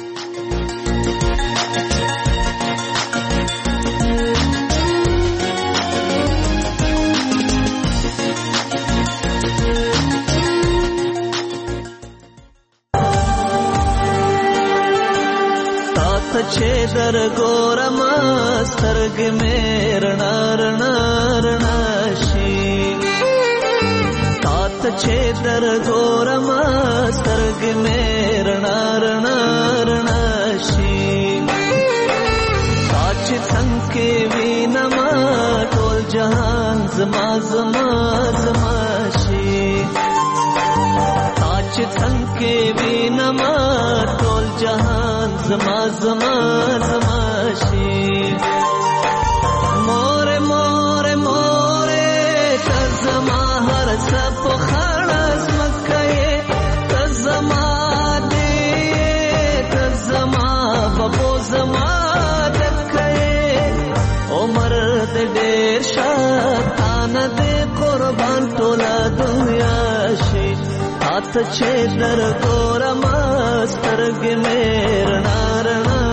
چې در ګورم سترګې مې رڼا رڼا رڼا شي تا ته چې در ګورم سترګې مې رڼا رڼا رڼا شي تا چې څنګه کې وینم ټول جهان زما زما زما شي تا چې څنګه کې وینم ټول جهان زما زما زما شي. مور مور مور ته زما هر څه په خړه زمکه ته زما دې ته زما بابو زما دکه عمر دې ډېر شاتانه دې قربان ټوله دنیا شي تا ته چې در ګورم سترګې مې رڼا رڼا